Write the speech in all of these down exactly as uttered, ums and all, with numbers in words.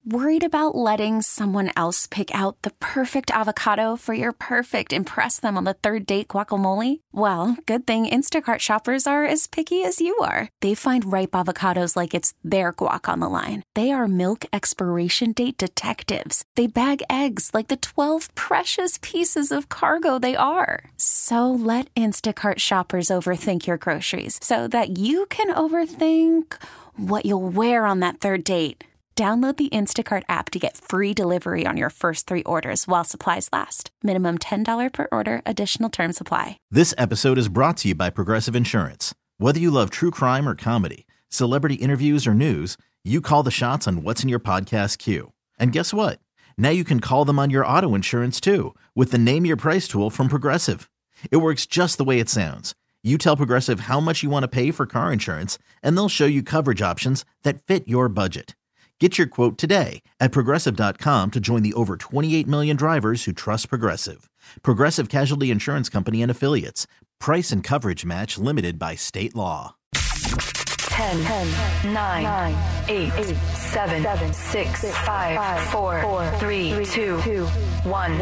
Worried about letting someone else pick out the perfect avocado for your perfect impress them on the third date guacamole? Well, good thing Instacart shoppers are as picky as you are. They find ripe avocados like it's their guac on the line. They are milk expiration date detectives. They bag eggs like the twelve precious pieces of cargo they are. So let Instacart shoppers overthink your groceries so that you can overthink what you'll wear on that third date. Download the Instacart app to get free delivery on your first three orders while supplies last. Minimum ten dollars per order. Additional terms apply. This episode is brought to you by Progressive Insurance. Whether you love true crime or comedy, celebrity interviews or news, you call the shots on what's in your podcast queue. And guess what? Now you can call them on your auto insurance too with the Name Your Price tool from Progressive. It works just the way it sounds. You tell Progressive how much you want to pay for car insurance, and they'll show you coverage options that fit your budget. Get your quote today at Progressive dot com to join the over twenty-eight million drivers who trust Progressive. Progressive Casualty Insurance Company and Affiliates. Price and coverage match limited by state law. ten, nine, eight, seven, six, five, four, three, two, one.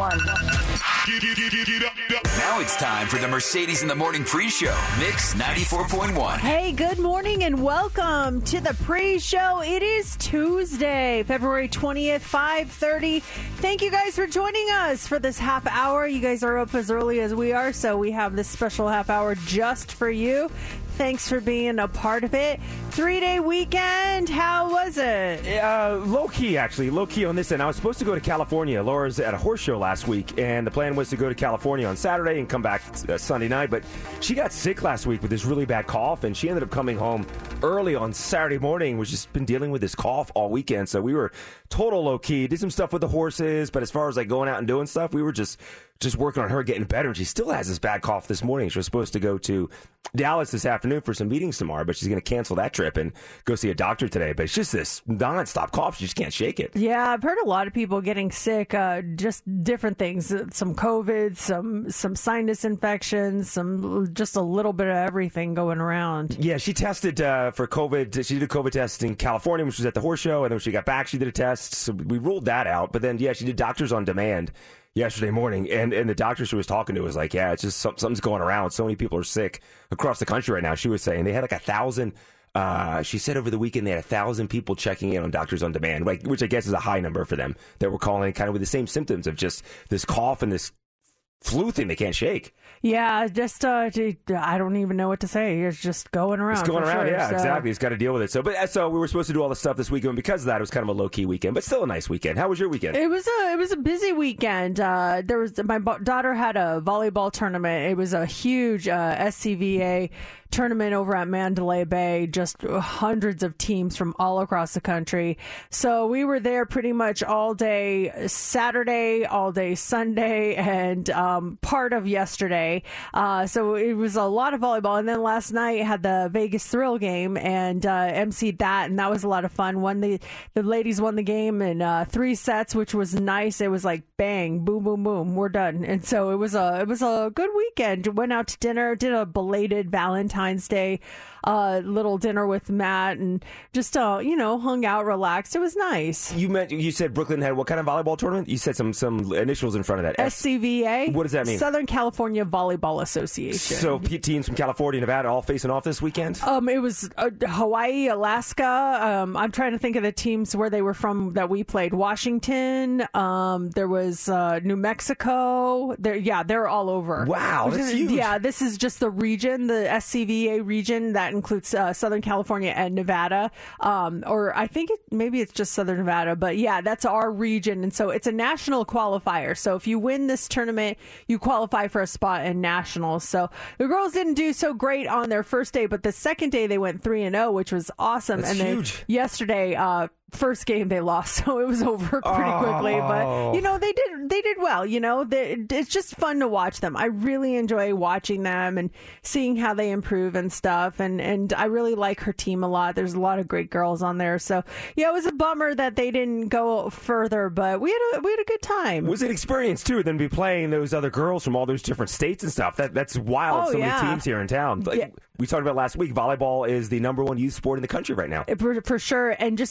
Now it's time for the Mercedes in the Morning pre-show. Mix ninety-four point one. Hey, good morning and welcome to the pre-show. It is Tuesday, February twentieth, five thirty. Thank you guys for joining us for this half hour. You guys are up as early as we are, so we have this special half hour just for you. Thanks for being a part of it. Three-day weekend. How was it? Uh, low-key, actually. Low-key on this end. I was supposed to go to California. Laura's at a horse show last week, and the plan was to go to California on Saturday and come back uh, Sunday night. But she got sick last week with this really bad cough, and she ended up coming home early on Saturday morning. We've just been dealing with this cough all weekend, so we were total low-key. Did some stuff with the horses, but as far as like going out and doing stuff, we were just... just working on her getting better, and she still has this bad cough this morning. She was supposed to go to Dallas this afternoon for some meetings tomorrow, but she's going to cancel that trip and go see a doctor today. But it's just this nonstop cough. She just can't shake it. Yeah, I've heard a lot of people getting sick, uh, just different things. Some COVID, some some sinus infections, some just a little bit of everything going around. Yeah, she tested uh, for COVID. She did a COVID test in California, which was at the horse show, and then when she got back, she did a test. So we ruled that out. But then, yeah, she did doctors on demand yesterday morning, and, and the doctor she was talking to was like, yeah, it's just some, something's going around. So many people are sick across the country right now. She was saying they had like a thousand, uh, she said over the weekend they had a thousand people checking in on Doctors on Demand, like, which I guess is a high number for them, that were calling kind of with the same symptoms of just this cough and this flu thing they can't shake. Yeah, just, uh, I don't even know what to say. It's just going around. It's going around, sure, yeah, so. exactly. He's got to deal with it. So, but so we were supposed to do all this stuff this weekend, and because of that, it was kind of a low-key weekend, but still a nice weekend. How was your weekend? It was a, it was a busy weekend. Uh, there was, my daughter had a volleyball tournament. It was a huge uh, S C V A tournament over at Mandalay Bay, just hundreds of teams from all across the country. So we were there pretty much all day Saturday, all day Sunday, and um, part of yesterday. Uh, so it was a lot of volleyball. And then last night had the Vegas Thrill game and uh, emceed that, and that was a lot of fun. Won the, the ladies won the game in uh, three sets, which was nice. It was like bang, boom, boom, boom, we're done. And so it was a it was a good weekend. Went out to dinner, did a belated Valentine's Day uh, little dinner with Matt, and just uh, you know, hung out, relaxed. It was nice. You meant you said Brooklyn had what kind of volleyball tournament? You said some some initials in front of that. S C V A. What does that mean? Southern California Volleyball Association. So teams from California, Nevada, all facing off this weekend. Um, it was uh, Hawaii, Alaska. Um, I'm trying to think of the teams where they were from that we played. Washington. Um, there was uh, New Mexico. There, yeah, they're all over. Wow, that's is, huge. Yeah, this is just the region, the S C V A region that includes uh, Southern California and Nevada. Um, or I think it, maybe it's just Southern Nevada, but yeah, that's our region. And so it's a national qualifier. So if you win this tournament, you qualify for a spot in nationals. So the girls didn't do so great on their first day, but the second day they went three and oh, which was awesome. That's and then huge. Yesterday, uh, first game they lost, so it was over pretty oh. quickly. But you know, they did they did well. You know, they, it's just fun to watch them. I really enjoy watching them and seeing how they improve and stuff. And and I really like her team a lot. There's a lot of great girls on there. So yeah, it was a bummer that they didn't go further, but we had a we had a good time. It was an experience too. Then be playing those other girls from all those different states and stuff. That that's wild. Oh, so yeah. many teams here in town. Like, yeah. We talked about last week. Volleyball is the number one youth sport in the country right now. For, for sure. And just between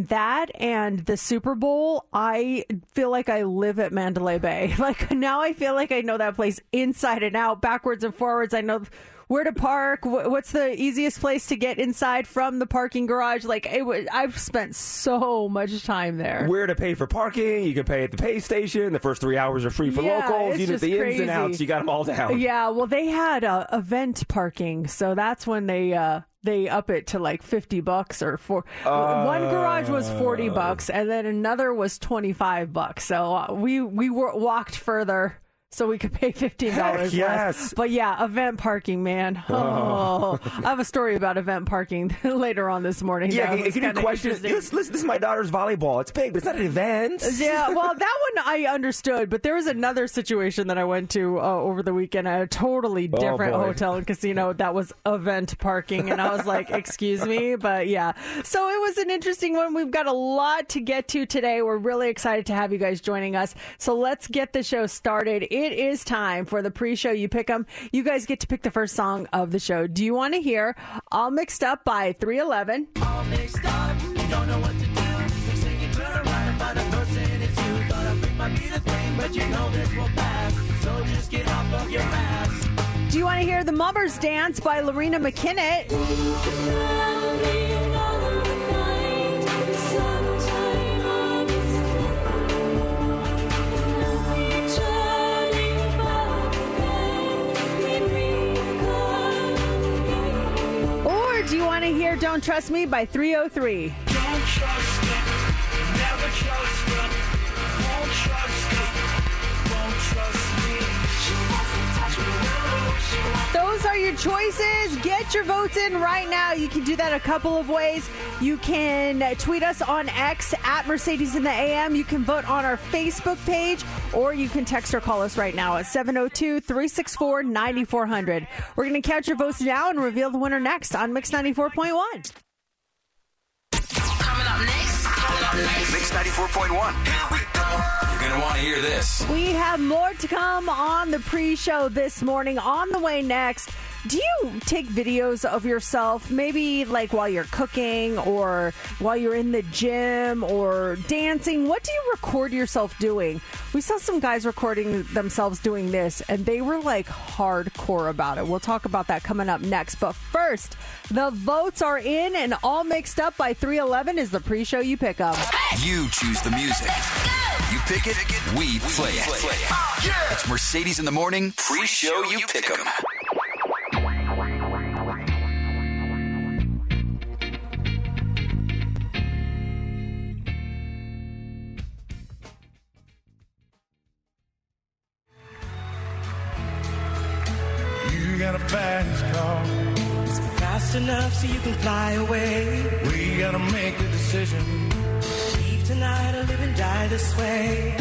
between that and the Super Bowl, I feel like I live at Mandalay Bay. Like now I feel like I know that place inside and out, backwards and forwards. I know where to park, what's the easiest place to get inside from the parking garage. Like it was, I've spent so much time there. Where to pay for parking, you can pay at the pay station. The first three hours are free for yeah, locals. You know, the crazy. ins and outs, you got them all down. Yeah, well, they had uh, event parking, so that's when they uh, they up it to like fifty bucks or four. Uh, One garage was forty bucks, and then another was twenty-five bucks. So uh, we we were, walked further so we could pay fifteen dollars yes. less. But yeah, event parking, man. Oh, I have a story about event parking later on this morning. Yeah, if you need questions, listen, this is my daughter's volleyball. It's big, but it's not an event. Yeah, well, that one I understood, but there was another situation that I went to uh, over the weekend at a totally different oh, hotel and casino that was event parking, and I was like, excuse me, but yeah. So it was an interesting one. We've got a lot to get to today. We're really excited to have you guys joining us. So let's get the show started. It is time for the pre-show. You pick them. You guys get to pick the first song of the show. Do you want to hear All Mixed Up by three eleven? All mixed up, you don't know what to do. Next thing you turn around and find a person it's you. Thought I think might be the thing, but you know this will pass. So just get off of your ass. Do you want to hear The Mummers Dance by Lorena McKinnett? Do you want to hear Don't Trust Me by three oh three? Don't trust it, never trust it, won't trust it, won't trust me. She wants to touch me. Those are your choices. Get your votes in right now. You can do that a couple of ways. You can tweet us on X at Mercedes in the A M. You can vote on our Facebook page, or you can text or call us right now at seven oh two, three six four, nine four hundred. We're going to count your votes now and reveal the winner next on Mix ninety-four point one. Coming up next. Coming up next. Mix ninety-four point one. Here we go. You're going to want to hear this. We have more to come on the pre-show this morning. On the way next, do you take videos of yourself, maybe like while you're cooking or while you're in the gym or dancing? What do you record yourself doing? We saw some guys recording themselves doing this, and they were like hardcore about it. We'll talk about that coming up next. But first, the votes are in, and All Mixed Up by three eleven is the pre-show you pick up. You choose the music. You pick it, we play it. It's Mercedes in the Morning, pre-show you pick 'em. You got a fast car. Is it fast enough so you can fly away? We gotta make a decision. Leave tonight or live and die this way.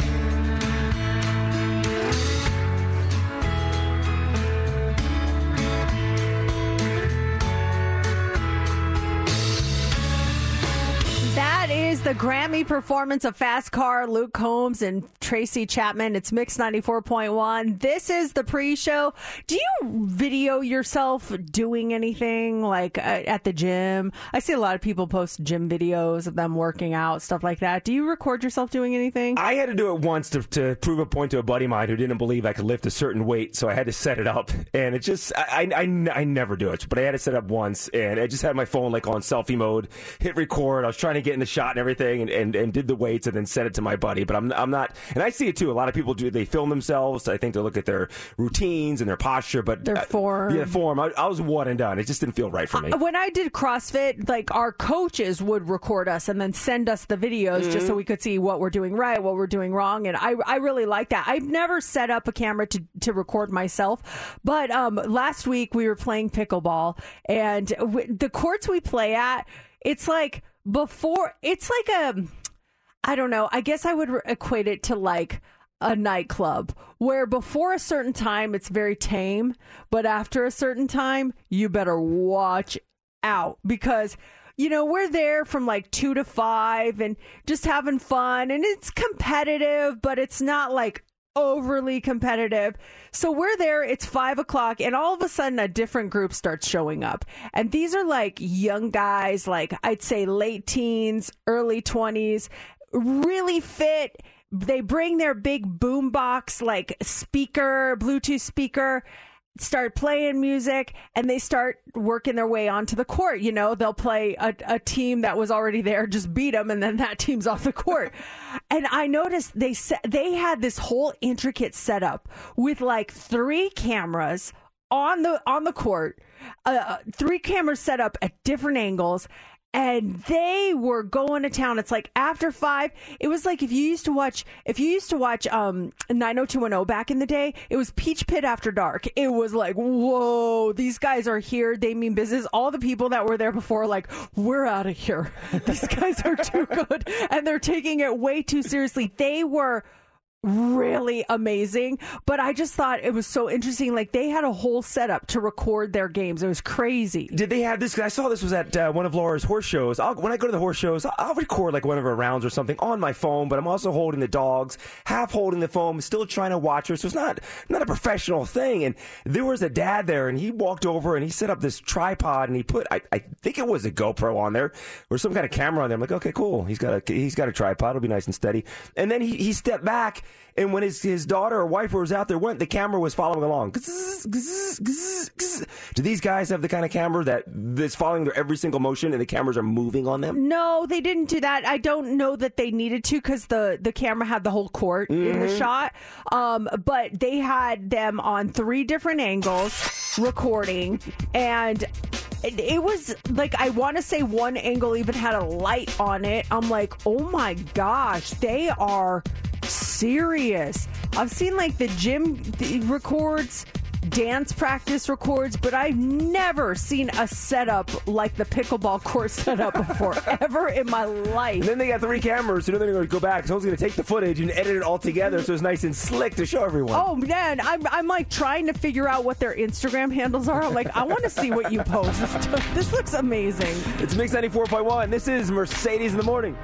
That is the Grammy performance of Fast Car, Luke Combs and Tracy Chapman. It's Mix ninety-four point one. This is the pre-show. Do you video yourself doing anything like uh, at the gym? I see a lot of people post gym videos of them working out, stuff like that. Do you record yourself doing anything? I had to do it once to, to prove a point to a buddy of mine who didn't believe I could lift a certain weight, so I had to set it up. And it just, I, I, I, I never do it, but I had to set it up once, and I just had my phone like on selfie mode, hit record. I was trying to get in the shot and everything, and, and, and did the weights and then sent it to my buddy. But I'm I'm not, and I see it too. A lot of people do. They film themselves. I think they look at their routines and their posture, but their form. Uh, yeah, form. I, I was one and done. It just didn't feel right for me. Uh, when I did CrossFit, like our coaches would record us and then send us the videos mm-hmm. just so we could see what we're doing right, what we're doing wrong, and I I really like that. I've never set up a camera to to record myself, but um, last week we were playing pickleball, and w- the courts we play at, it's like. Before, it's like a, I don't know, I guess I would re- equate it to like a nightclub where before a certain time it's very tame, but after a certain time you better watch out because, you know, we're there from like two to five and just having fun, and it's competitive, but it's not like overly competitive. So we're there, it's five o'clock, and all of a sudden a different group starts showing up. And these are like young guys, like I'd say late teens, early twenties, really fit. They bring their big boombox, like speaker, Bluetooth speaker, start playing music, and they start working their way onto the court. You know, they'll play a, a team that was already there, just beat them, and then that team's off the court. And I noticed they they had this whole intricate setup with like three cameras on the on the court, uh, three cameras set up at different angles. And they were going to town. It's like after five, it was like if you used to watch, if you used to watch um, nine oh two one oh back in the day, it was Peach Pit After Dark. It was like, whoa, these guys are here. They mean business. All the people that were there before, like, we're out of here. These guys are too good. And they're taking it way too seriously. They were really amazing, but I just thought it was so interesting. Like they had a whole setup to record their games. It was crazy. Did they have this? I saw this was at uh, one of Laura's horse shows. I'll, when I go to the horse shows, I'll, I'll record like one of her rounds or something on my phone, but I'm also holding the dogs, half holding the phone, still trying to watch her. So it's not not a professional thing. And there was a dad there, and he walked over and he set up this tripod, and he put I, I think it was a GoPro on there or some kind of camera on there. I'm like, okay, cool. He's got a he's got a tripod. It'll be nice and steady. And then he he stepped back. And when his, his daughter or wife was out there, went the camera was following along. Do these guys have the kind of camera that that's following their every single motion and the cameras are moving on them? No, they didn't do that. I don't know that they needed to because the, the camera had the whole court mm-hmm. in the shot. Um, but they had them on three different angles recording, and it, it was like, I want to say one angle even had a light on it. I'm like, oh my gosh, they are serious. I've seen like the gym records, dance practice records, but I've never seen a setup like the pickleball court setup before, ever in my life. And then they got three cameras, so then they're going to go back. Someone's going to take the footage and edit it all together so it's nice and slick to show everyone. Oh, man. I'm, I'm like trying to figure out what their Instagram handles are. I'm like, I want to see what you post. This, this looks amazing. It's Mix ninety-four point one. This is Mercedes in the Morning.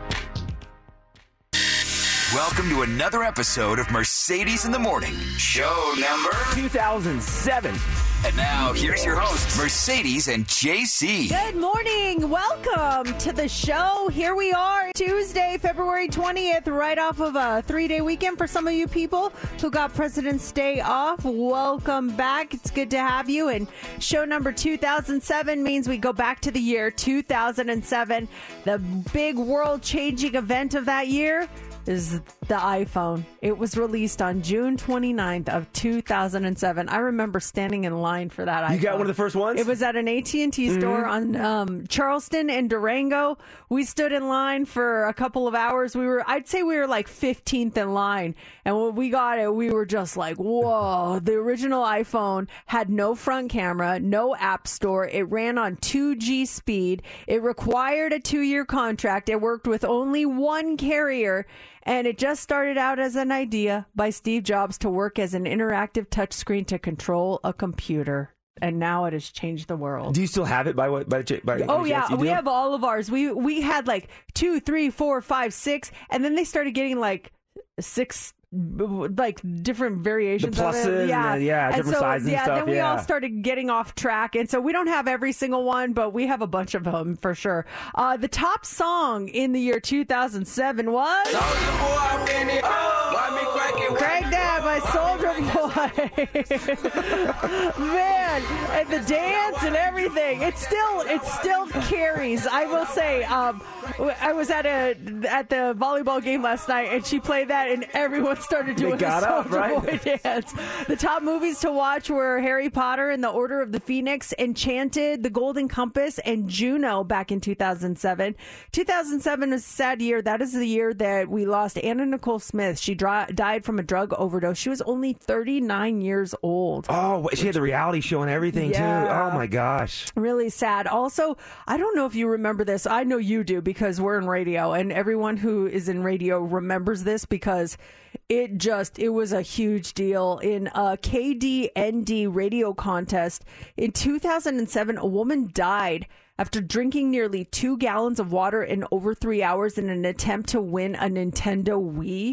Welcome to another episode of Mercedes in the Morning, show number two thousand seven. And now, here's your hosts, Mercedes and J C. Good morning. Welcome to the show. Here we are, Tuesday, February twentieth, right off of a three-day weekend for some of you people who got President's Day off. Welcome back. It's good to have you. And show number two thousand seven means we go back to the year two thousand seven. The big world-changing event of that year is the iPhone. It was released on June twenty-ninth of two thousand seven. I remember standing in line for that iPhone. You got one of the first ones? It was at an A T and T mm-hmm. store on um, Charleston and Durango. We stood in line for a couple of hours. We were, I'd say we were like fifteenth in line. And when we got it, we were just like, whoa. The original iPhone had no front camera, no app store. It ran on two G speed. It required a two-year contract. It worked with only one carrier. And it just started out as an idea by Steve Jobs to work as an interactive touchscreen to control a computer. And now it has changed the world. Do you still have it by what? By, by oh, yeah. We have all of ours. We we had like two, three, four, five, six. And then they started getting like six, like different variations the pluses, of it. Yeah, and, uh, yeah, different so, sizes yeah, and stuff. Then we yeah. all started getting off track. And so we don't have every single one, but we have a bunch of them for sure. Uh, the top song in the year two thousand seven was Craig Dad by Soulja Boy. Man, and the dance and everything. It still it still carries. I will say, um, I was at a at the volleyball game last night, and she played that, and everyone started doing they got the up, right? Boy dance. The top movies to watch were Harry Potter and the Order of the Phoenix, Enchanted, The Golden Compass, and Juno back in two thousand seven. two thousand seven is a sad year. That is the year that we lost Anna Nicole Smith. She dri- died from a drug overdose. She was only thirty-nine years old. Oh, she had the reality show and everything, yeah. too. Oh, my gosh. Really sad. Also, I don't know if you remember this. I know you do because we're in radio, and everyone who is in radio remembers this because it just, it was a huge deal. In a K D N D radio contest in two thousand seven, a woman died after drinking nearly two gallons of water in over three hours in an attempt to win a Nintendo Wii.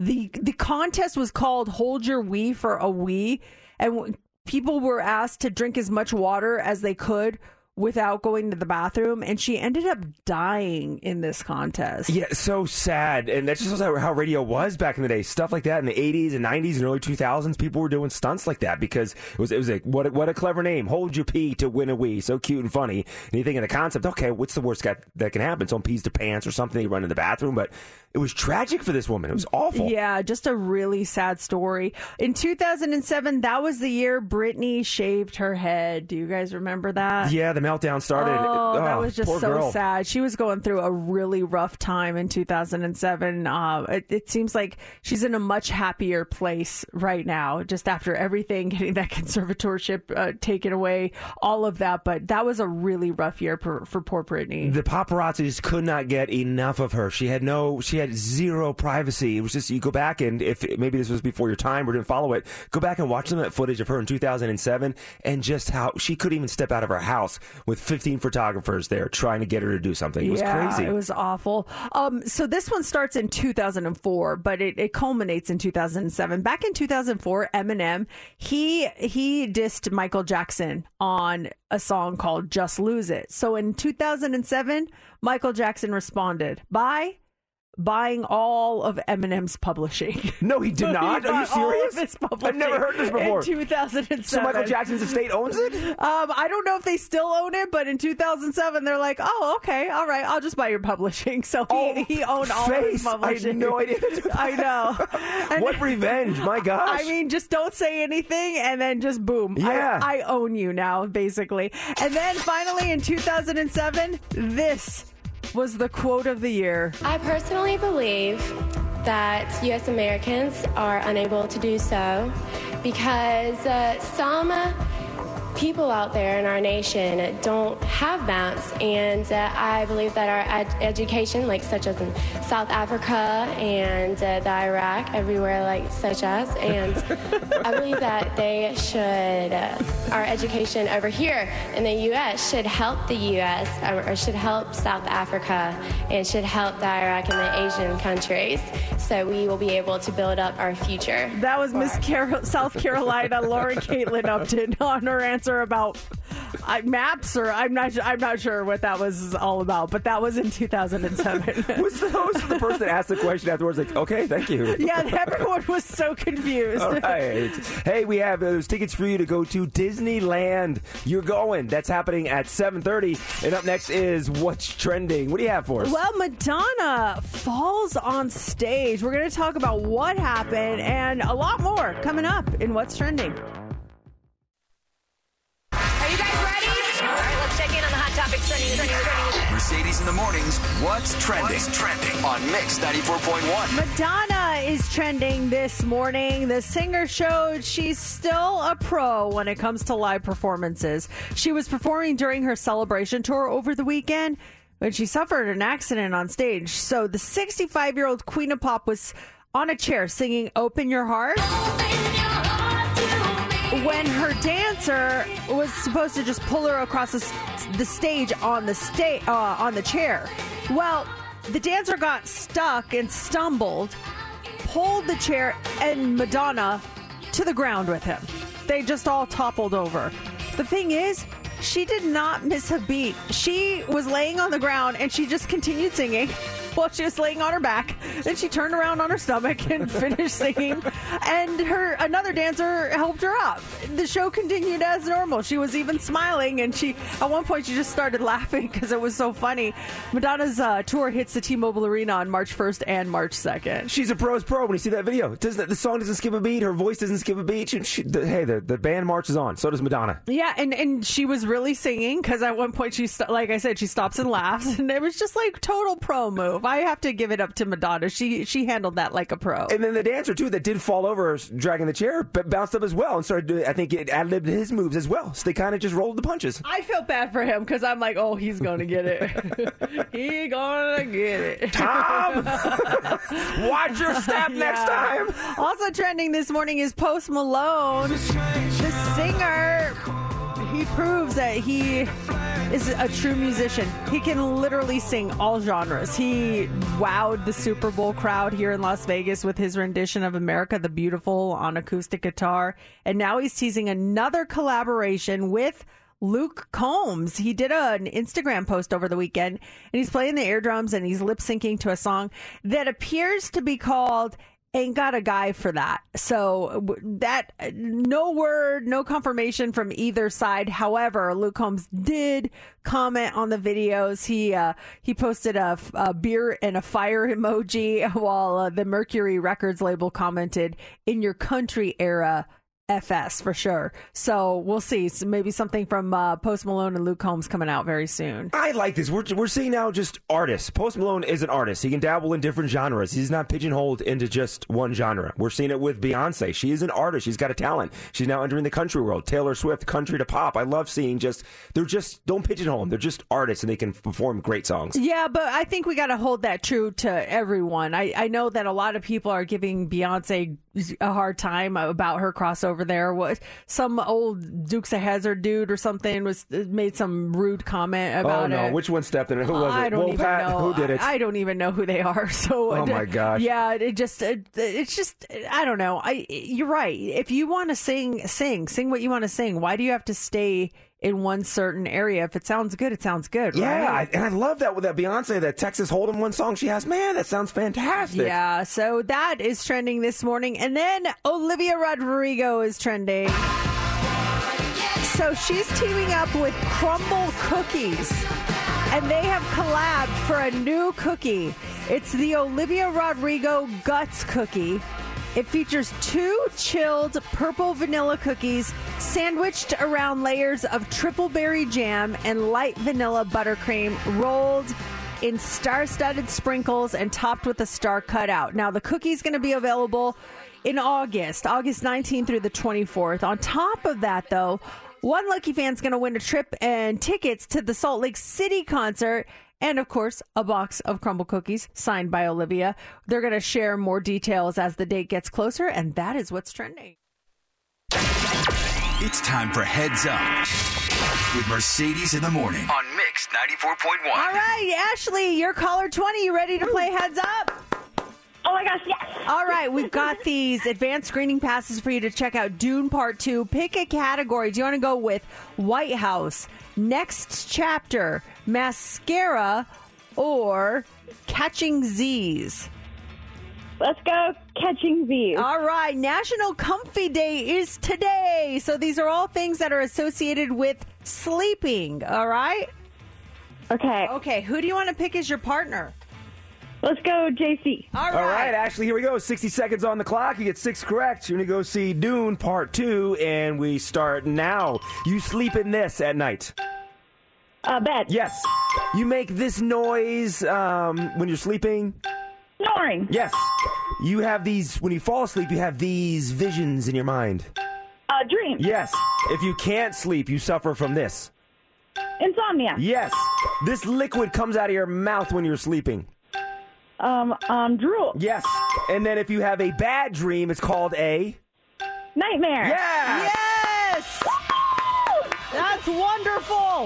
The the contest was called Hold Your Wee for a Wee, and w- people were asked to drink as much water as they could without going to the bathroom, and she ended up dying in this contest. Yeah, so sad. And that's just how, how radio was back in the day. Stuff like that in the eighties and nineties and early two thousands, people were doing stunts like that because it was it was like, what a, what a clever name. Hold your pee to win a wee. So cute and funny. And you think of the concept, okay, what's the worst that, that can happen? Someone pees their pants or something, they run in the bathroom. But it was tragic for this woman. It was awful. Yeah, just a really sad story. In two thousand seven, that was the year Britney shaved her head. Do you guys remember that? Yeah, the meltdown started. Oh, that was just poor so girl. sad. She was going through a really rough time in two thousand seven. Uh, it, it seems like she's in a much happier place right now, just after everything, getting that conservatorship uh, taken away, all of that. But that was a really rough year for, for poor Britney. The paparazzi just could not get enough of her. She had no, she had zero privacy. It was just, you go back and if maybe this was before your time or didn't follow it, go back and watch some of that footage of her in two thousand seven and just how she couldn't even step out of her house with fifteen photographers there trying to get her to do something. It was yeah, crazy. It was awful. Um, so this one starts in two thousand four, but it, it culminates in two thousand seven. Back in two thousand four, Eminem, he he dissed Michael Jackson on a song called Just Lose It. So in two thousand seven, Michael Jackson responded by buying all of Eminem's publishing. No, he did not. He Are you bought all serious? of his publishing I've never heard this before. In two thousand seven. So Michael Jackson's estate owns it? Um, I don't know if they still own it, but in two thousand seven, they're like, oh, okay, all right, I'll just buy your publishing. So he, Oh, he owned all of his face. I publishing. had no idea. I know. And- What revenge? My gosh. I mean, just don't say anything, and then just boom. Yeah. I, I own you now, basically. And then finally, in two thousand seven, this was the quote of the year. I personally believe that U S Americans are unable to do so because uh, some people out there in our nation don't have maps, and uh, I believe that our ed- education, like such as in South Africa and uh, the Iraq, everywhere like such as, and I believe that they should, uh, our education over here in the U S should help the U S or, or should help South Africa and should help the Iraq and the Asian countries, so we will be able to build up our future. That was Miss Car- South Carolina, Lauren Caitlin Upton, on her answer about uh, maps, or I'm not, I'm not sure what that was all about, but that was in two thousand seven. Was the host the person that asked the question afterwards like, okay, thank you? Yeah, everyone was so confused. All right. Hey, we have those tickets for you to go to Disneyland. You're going. That's happening at seven thirty. And up next is What's Trending. What do you have for us? Well, Madonna falls on stage. We're going to talk about what happened and a lot more coming up in What's Trending. Are you guys ready? All right, let's check in on the hot topics trending. trending, trending. Mercedes in the mornings. What's trending? What's trending on Mix ninety-four point one. Madonna is trending this morning. The singer showed she's still a pro when it comes to live performances. She was performing during her celebration tour over the weekend when she suffered an accident on stage. So the sixty-five-year-old Queen of Pop was on a chair singing Open Your Heart when her dancer was supposed to just pull her across the, the stage on the sta- uh, on the chair. Well, the dancer got stuck and stumbled, pulled the chair and Madonna to the ground with him. They just all toppled over. The thing is, she did not miss a beat. She was laying on the ground and she just continued singing while she was laying on her back. Then she turned around on her stomach and finished singing. And her another dancer helped her up. The show continued as normal. She was even smiling, and she at one point she just started laughing because it was so funny. Madonna's uh, tour hits the T-Mobile Arena on March first and March second. She's a pro's pro when you see that video. Does the, the song doesn't skip a beat. Her voice doesn't skip a beat. She, she, the, hey, the, the band marches on. So does Madonna. Yeah, and, and she was really singing because at one point she, st- like I said, she stops and laughs, and it was just like total pro move. I have to give it up to Madonna. She she handled that like a pro. And then the dancer, too, that did fall over dragging the chair, b- bounced up as well and started doing, I think, it ad-libbed his moves as well. So they kind of just rolled the punches. I felt bad for him because I'm like, oh, he's going to get it. He gonna get it. Tom! Watch your step Yeah. next time. Also trending this morning is Post Malone. The singer, he proves that he is a true musician. He can literally sing all genres. He wowed the Super Bowl crowd here in Las Vegas with his rendition of America the Beautiful on acoustic guitar. And now he's teasing another collaboration with Luke Combs. He did a, an Instagram post over the weekend, and he's playing the air drums and he's lip syncing to a song that appears to be called Ain't Got a Guy for That. So that, no word, no confirmation from either side. However, Luke Combs did comment on the videos. He uh, he posted a, a beer and a fire emoji, while uh, the Mercury Records label commented, "In your country era, F S for sure." So we'll see. So maybe something from uh, Post Malone and Luke Combs coming out very soon. I like this. We're we're seeing now just artists. Post Malone is an artist. He can dabble in different genres. He's not pigeonholed into just one genre. We're seeing it with Beyonce. She is an artist. She's got a talent. She's now entering the country world. Taylor Swift, country to pop. I love seeing just, they're just, don't pigeonhole them. They're just artists and they can perform great songs. Yeah, but I think we got to hold that true to everyone. I, I know that a lot of people are giving Beyonce a hard time about her crossover there. What, some old Dukes of Hazzard dude or something was made some rude comment about it. Oh no, it. which one stepped in it? Who was I it? don't Will even Pat? know. Who did it? I, I don't even know who they are. So oh my gosh. Yeah, it just it, it's just I don't know. I you're right. If you want to sing, sing, sing what you want to sing. Why do you have to stay in one certain area? If it sounds good, it sounds good. Yeah, right? I, and I love that with that Beyonce, that Texas Hold'em one song she has. Man, that sounds fantastic. Yeah, so that is trending this morning. And then Olivia Rodrigo is trending. So she's teaming up with Crumble Cookies, and they have collabed for a new cookie. It's the Olivia Rodrigo Guts Cookie. It features two chilled purple vanilla cookies sandwiched around layers of triple berry jam and light vanilla buttercream, rolled in star-studded sprinkles and topped with a star cutout. Now, the cookie's going to be available in August, August nineteenth through the twenty-fourth. On top of that, though, one lucky fan's going to win a trip and tickets to the Salt Lake City concert. And, of course, a box of Crumble Cookies signed by Olivia. They're going to share more details as the date gets closer, and that is what's trending. It's time for Heads Up with Mercedes in the Morning on Mix ninety-four point one. All right, Ashley, you're caller twenty. You ready to play Heads Up? Oh, my gosh, yes. All right, we've got these advanced screening passes for you to check out Dune Part two. Pick a category. Do you want to go with White House, Next Chapter, Mascara, or Catching Z's? Let's go Catching Z's. All right, National Comfy Day is today. So these are all things that are associated with sleeping, all right? Okay. Okay, who do you want to pick as your partner? Let's go J C. All right. All right, Ashley, here we go. sixty seconds on the clock. You get six correct. You're going to go see Dune Part two, and we start now. You sleep in this at night. Uh, bed. Yes. You make this noise um, when you're sleeping. Snoring. Yes. You have these, when you fall asleep, you have these visions in your mind. Uh, dream. Yes. If you can't sleep, you suffer from this. Insomnia. Yes. This liquid comes out of your mouth when you're sleeping. Um, um, drool. Yes. And then if you have a bad dream, it's called a... Nightmare. Yeah. Yes! That's wonderful!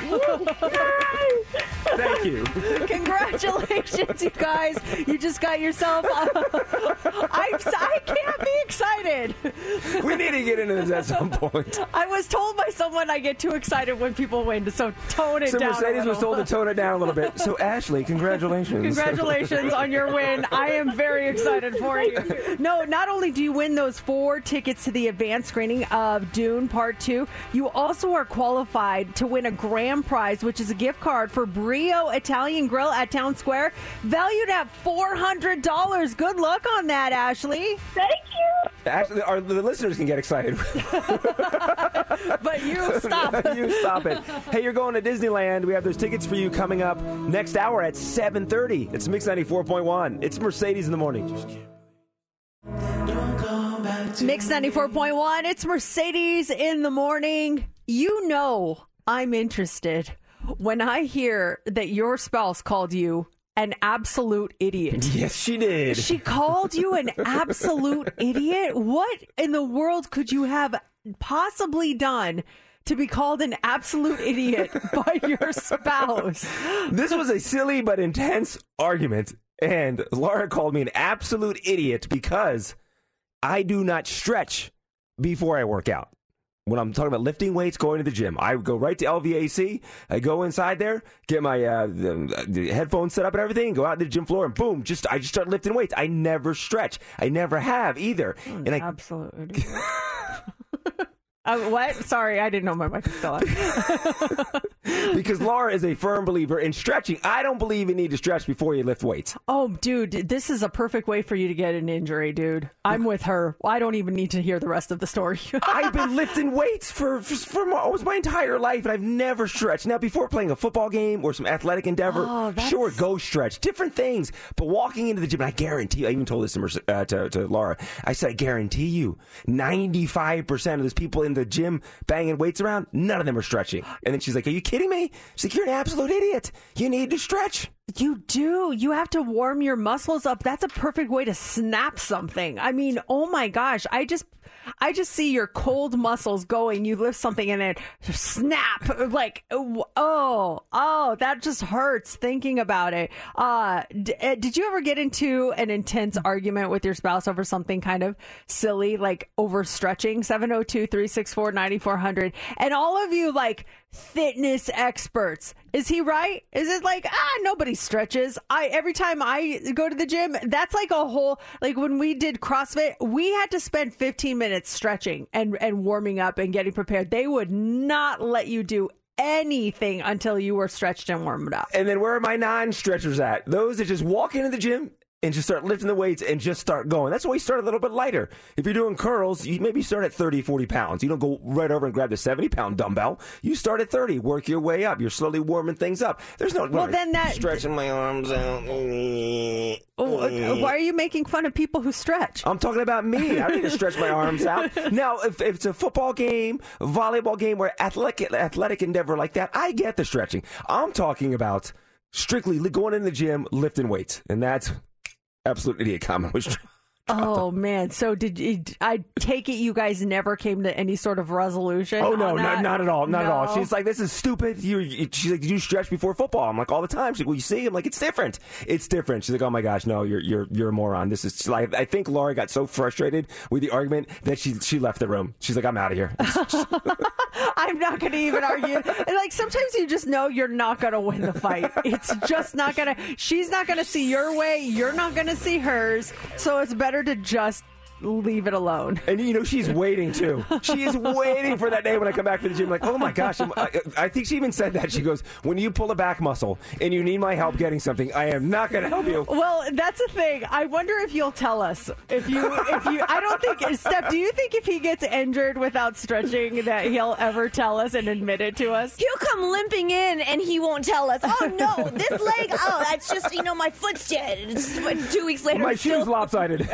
Thank you. Congratulations, you guys. You just got yourself... Uh, I, I can't be excited. We need to get into this at some point. I was told by someone I get too excited when people win, so tone it So down. Mercedes was told to tone it down a little bit. So Ashley, congratulations. Congratulations on your win. I am very excited for you. No, not only do you win those four tickets to the advanced screening of Dune Part two, you also are qualified to win a grand prize, which is a gift card for Brio Italian Grill at Town Square, valued at four hundred dollars. Good luck on that, Ashley. Thank you. Actually, our, the listeners can get excited. But you stop. You stop it. Hey, you're going to Disneyland. We have those tickets for you coming up next hour at seven thirty. It's Mix ninety-four point one. It's Mercedes in the Morning. Mix ninety-four point one. It's Mercedes in the Morning. You know I'm interested when I hear that your spouse called you an absolute idiot. Yes, she did. She called you an absolute idiot? What in the world could you have possibly done to be called an absolute idiot by your spouse. This was a silly but intense argument, and Laura called me an absolute idiot because I do not stretch before I work out. When I'm talking about lifting weights, going to the gym, I go right to L V A C. I go inside there, get my uh, the, the headphones set up and everything, go out to the gym floor, and boom, just I just start lifting weights. I never stretch. I never have either. Oh, and I absolutely. Uh, what? Sorry, I didn't know my mic was still on. Because Laura is a firm believer in stretching. I don't believe you need to stretch before you lift weights. Oh, dude, this is a perfect way for you to get an injury, dude. I'm with her. I don't even need to hear the rest of the story. I've been lifting weights for, for, for my, almost my entire life, and I've never stretched. Now, before playing a football game or some athletic endeavor, oh, that's... sure, go stretch. Different things. But walking into the gym, and I guarantee you, I even told this to, uh, to, to Laura, I said, I guarantee you, ninety-five percent of those people in the gym banging weights around, none of them are stretching. And then she's like, are you kidding me? She's like, you're an absolute idiot. You need to stretch. You do. You have to warm your muscles up. That's a perfect way to snap something. I mean, oh my gosh. I just I just see your cold muscles going. You lift something and then snap. Like, oh, oh, that just hurts thinking about it. Uh, d- did you ever get into an intense argument with your spouse over something kind of silly, like overstretching? seven oh two, three six four, nine four hundred. And all of you, like, fitness experts. Is he right? Is it like, ah, nobody stretches? I every time I go to the gym, that's like a whole, like when we did CrossFit, we had to spend fifteen minutes stretching and, and warming up and getting prepared. They would not let you do anything until you were stretched and warmed up. And then where are my non-stretchers at? Those that just walk into the gym and just start lifting the weights and just start going. That's why we start a little bit lighter. If you're doing curls, you maybe start at thirty, forty pounds. You don't go right over and grab the seventy pound dumbbell. You start at thirty, work your way up. You're slowly warming things up. There's no well, then that, stretching my arms out. Oh, why are you making fun of people who stretch? I'm talking about me. I need to stretch my arms out. Now, if, if it's a football game, a volleyball game, or athletic, athletic endeavor like that, I get the stretching. I'm talking about strictly going in the gym, lifting weights. And that's absolute idiot comment was oh man, so did you, I take it you guys never came to any sort of resolution? Oh no, not, not at all, not no. at all. She's like, this is stupid. You, you, she's like, did you stretch before football? I'm like, all the time. She's like, well, you see, I'm like, it's different. It's different. She's like, oh my gosh, no, you're you're you're a moron. This is like, I think Laura got so frustrated with the argument that she she left the room. She's like, I'm out of here. I'm not going to even argue. Like, sometimes you just know you're not going to win the fight. It's just not going to, she's not going to see your way. You're not going to see hers. So it's better to just leave it alone. And, you know, she's waiting, too. She is waiting for that day when I come back from the gym. Like, oh, my gosh. I, I think she even said that. She goes, when you pull a back muscle and you need my help getting something, I am not going to help you. Well, that's the thing. I wonder if you'll tell us. If you, if you, I don't think, Steph, do you think if he gets injured without stretching that he'll ever tell us and admit it to us? He'll come limping in and he won't tell us. Oh, no, this leg, oh, that's just, you know, my foot's dead. It's just, two weeks later. My still... shoe's lopsided.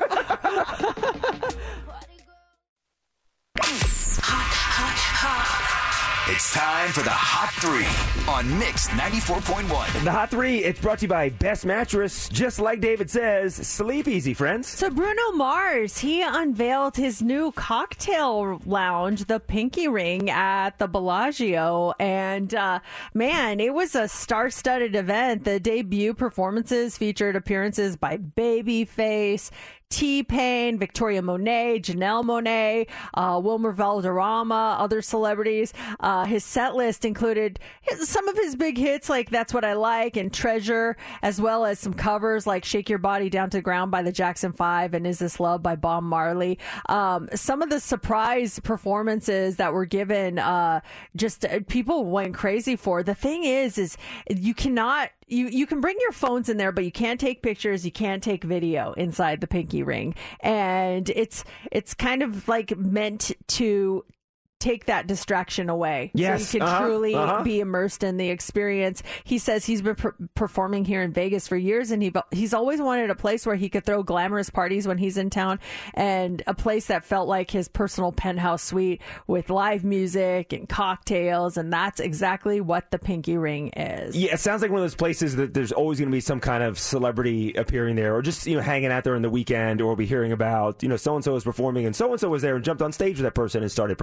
It's time for the Hot Three on Mix ninety-four point one. The Hot Three, it's brought to you by Best Mattress. Just like David says, sleep easy, friends. So Bruno Mars, he unveiled his new cocktail lounge, the Pinky Ring, at the Bellagio. And, uh, man, it was a star-studded event. The debut performances featured appearances by Babyface, T-Pain, Victoria Monet, Janelle Monáe, uh, Wilmer Valderrama, other celebrities. Uh, his set list included his, some of his big hits like That's What I Like and Treasure, as well as some covers like Shake Your Body Down to the Ground by the Jackson Five and Is This Love by Bob Marley. Um, some of the surprise performances that were given, uh, just uh, people went crazy for. The thing is, is you cannot You you can bring your phones in there, but you can't take pictures. You can't take video inside the Pinky Ring. And it's it's kind of like meant to take that distraction away. Yes. So you can uh-huh. truly uh-huh. be immersed in the experience. He says he's been per- performing here in Vegas for years, and he he's always wanted a place where he could throw glamorous parties when he's in town, and a place that felt like his personal penthouse suite with live music and cocktails, and that's exactly what the Pinky Ring is. Yeah, it sounds like one of those places that there's always going to be some kind of celebrity appearing there, or just, you know, hanging out there on the weekend, or we'll be hearing about, you know, so-and-so is performing, and so-and-so was there and jumped on stage with that person and started performing. It sounds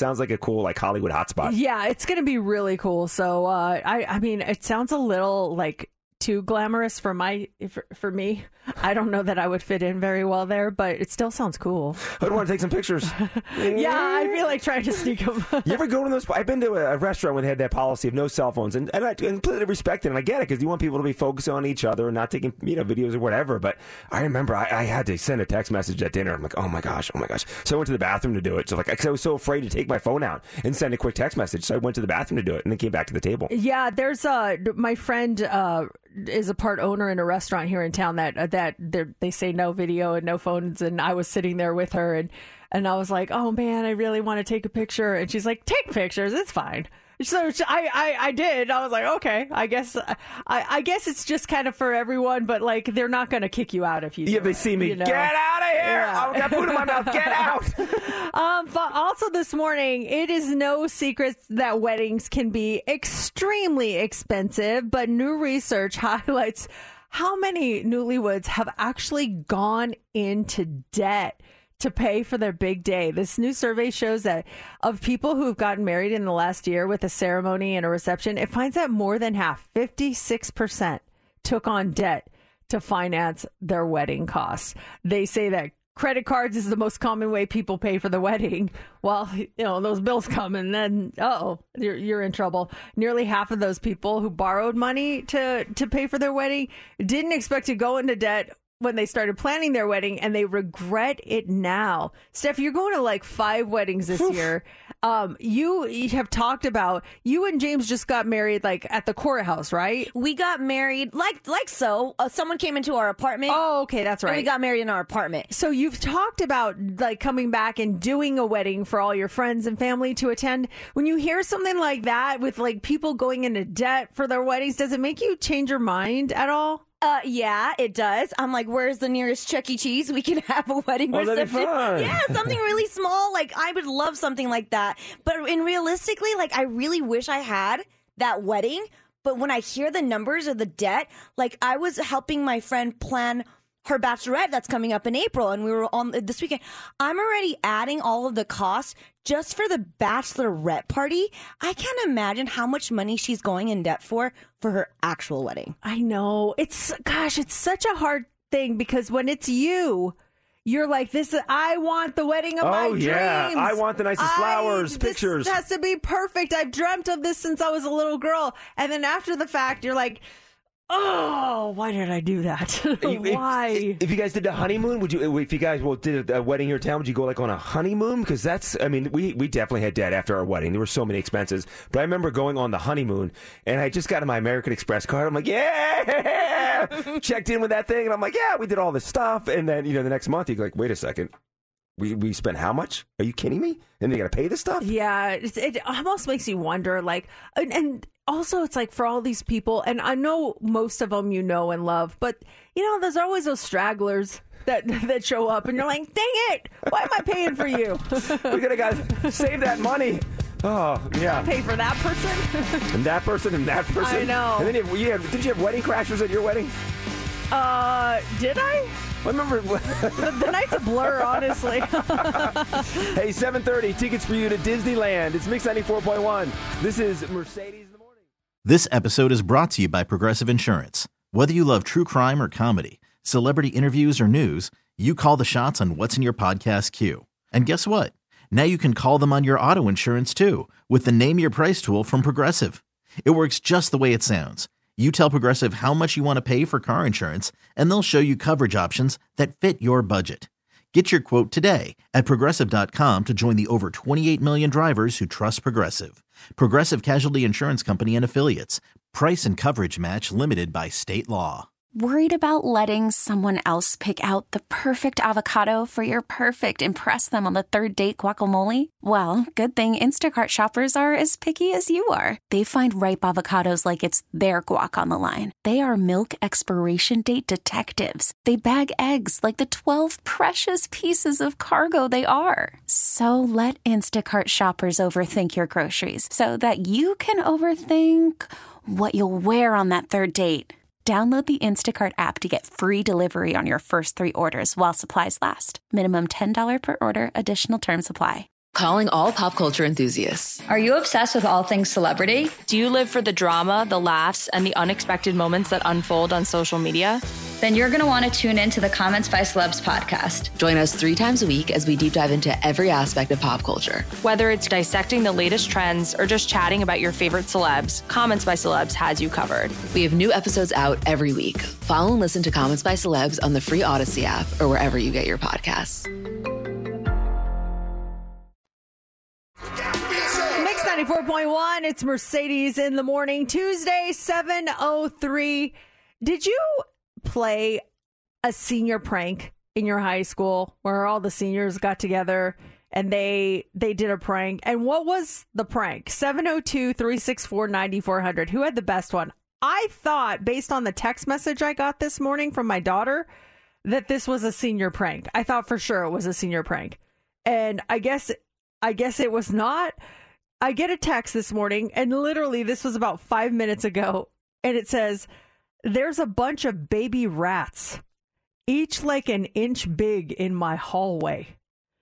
sounds like a cool like Hollywood hotspot. Yeah, it's going to be really cool. So, uh, I, I mean, it sounds a little like too glamorous for my for, for me. I don't know that I would fit in very well there, but it still sounds cool. I'd want to take some pictures. Yeah, I feel like trying to sneak them. You ever go to those? I've been to a restaurant where they had that policy of no cell phones, and, and I completely respect it, and I get it, because you want people to be focused on each other and not taking, you know, videos or whatever. But I remember I, I had to send a text message at dinner. I'm like, oh my gosh, oh my gosh. So I went to the bathroom to do it. So like, cause I was so afraid to take my phone out and send a quick text message. So I went to the bathroom to do it, and then came back to the table. Yeah, there's uh my friend uh is a part owner in a restaurant here in town that uh, that they say no video and no phones, and I was sitting there with her, and and I was like, oh man, I really want to take a picture, and she's like, take pictures, it's fine. So I, I, I did. I was like, okay, I guess I, I guess it's just kind of for everyone, but like they're not going to kick you out if you. Yeah, if they see me, you know? Get out of here! Yeah. I've got food in my mouth. Get out! um, but also this morning, it is no secret that weddings can be extremely expensive, but new research highlights how many newlyweds have actually gone into debt to pay for their big day. This new survey shows that of people who've gotten married in the last year with a ceremony and a reception, it finds that more than half, fifty-six percent, took on debt to finance their wedding costs. They say that credit cards is the most common way people pay for the wedding. Well, you know, those bills come and then, uh-oh, you're, you're in trouble. Nearly half of those people who borrowed money to, to pay for their wedding didn't expect to go into debt when they started planning their wedding, and they regret it now. Steph, you're going to like five weddings this Oof. year. Um, you, you have talked about, you and James just got married like at the courthouse, right? We got married like like so. Uh, someone came into our apartment. Oh, okay, that's right. And we got married in our apartment. So you've talked about like coming back and doing a wedding for all your friends and family to attend. When you hear something like that with like people going into debt for their weddings, does it make you change your mind at all? Uh, yeah, it does. I'm like, where's the nearest Chuck E. Cheese we can have a wedding oh, reception? That'd be fun. Yeah, something really small. Like, I would love something like that. But in realistically, like, I really wish I had that wedding. But when I hear the numbers of the debt, like, I was helping my friend plan her bachelorette that's coming up in April, and we were on this weekend. I'm already adding all of the costs just for the bachelorette party. I can't imagine how much money she's going in debt for for her actual wedding. I know. It's, gosh, it's such a hard thing because when it's you, you're like, this is, I want the wedding of oh, my dreams. Yeah. I want the nicest flowers, I, pictures. This has to be perfect. I've dreamt of this since I was a little girl. And then after the fact, you're like, oh, why did I do that? Why? If, if you guys did the honeymoon, would you? If you guys well did a wedding here in town, would you go like on a honeymoon? Because that's, I mean, we we definitely had debt after our wedding. There were so many expenses. But I remember going on the honeymoon, and I just got my American Express card. I'm like, yeah, checked in with that thing, and I'm like, yeah, we did all this stuff. And then you know the next month, you're like, wait a second. We we spent how much? Are you kidding me? And they got to pay this stuff? Yeah, it, it almost makes you wonder, like, and, and also it's like for all these people, and I know most of them you know and love, but, you know, there's always those stragglers that that show up, and you're like, dang it, why am I paying for you? We gotta got save that money. Oh, yeah. Pay for that person? And that person and that person? I know. And then you have, you have, did you have wedding crashers at your wedding? Uh, did I? I remember the, the night's a blur, honestly. Hey, seven thirty, tickets for you to Disneyland. It's Mix ninety-four point one. This is Mercedes in the Morning. This episode is brought to you by Progressive Insurance. Whether you love true crime or comedy, celebrity interviews or news, you call the shots on what's in your podcast queue. And guess what? Now you can call them on your auto insurance too with the Name Your Price tool from Progressive. It works just the way it sounds. You tell Progressive how much you want to pay for car insurance, and they'll show you coverage options that fit your budget. Get your quote today at Progressive dot com to join the over twenty-eight million drivers who trust Progressive. Progressive Casualty Insurance Company and Affiliates. Price and coverage match limited by state law. Worried about letting someone else pick out the perfect avocado for your perfect impress them on the third date guacamole? Well, good thing Instacart shoppers are as picky as you are. They find ripe avocados like it's their guac on the line. They are milk expiration date detectives. They bag eggs like the twelve precious pieces of cargo they are. So let Instacart shoppers overthink your groceries so that you can overthink what you'll wear on that third date. Download the Instacart app to get free delivery on your first three orders while supplies last. Minimum ten dollars per order. Additional terms apply. Calling all pop culture enthusiasts. Are you obsessed with all things celebrity? Do you live for the drama, the laughs, and the unexpected moments that unfold on social media? Then you're going to want to tune in to the Comments by Celebs podcast. Join us three times a week as we deep dive into every aspect of pop culture. Whether it's dissecting the latest trends or just chatting about your favorite celebs, Comments by Celebs has you covered. We have new episodes out every week. Follow and listen to Comments by Celebs on the free Odyssey app or wherever you get your podcasts. ninety-four point one, it's Mercedes in the morning, Tuesday, seven oh three. Did you play a senior prank in your high school where all the seniors got together and they they did a prank? And what was the prank? seven oh two, three six four, nine four zero zero. Who had the best one? I thought, based on the text message I got this morning from my daughter, that this was a senior prank. I thought for sure it was a senior prank. And I guess I guess it was not. I get a text this morning, and literally this was about five minutes ago, and it says, there's a bunch of baby rats, each like an inch big in my hallway.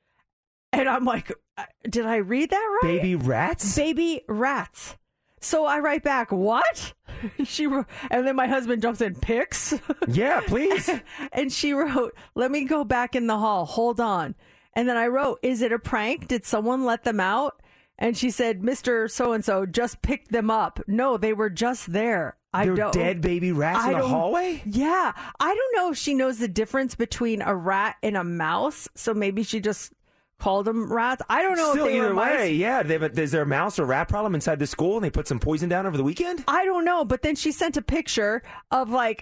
And I'm like, did I read that right? Baby rats? Baby rats. So I write back, what? She wrote, and then my husband jumps in, pics? Yeah, please. And she wrote, let me go back in the hall. Hold on. And then I wrote, is it a prank? Did someone let them out? And she said, Mister So-and-so just picked them up. No, they were just there. I They're don't, dead baby rats I in the don't- hallway? Yeah. I don't know if she knows the difference between a rat and a mouse. So maybe she just called them rats. I don't know Still, if they either were mice. way, yeah. They have a, is there a mouse or rat problem inside the school and they put some poison down over the weekend? I don't know. But then she sent a picture of like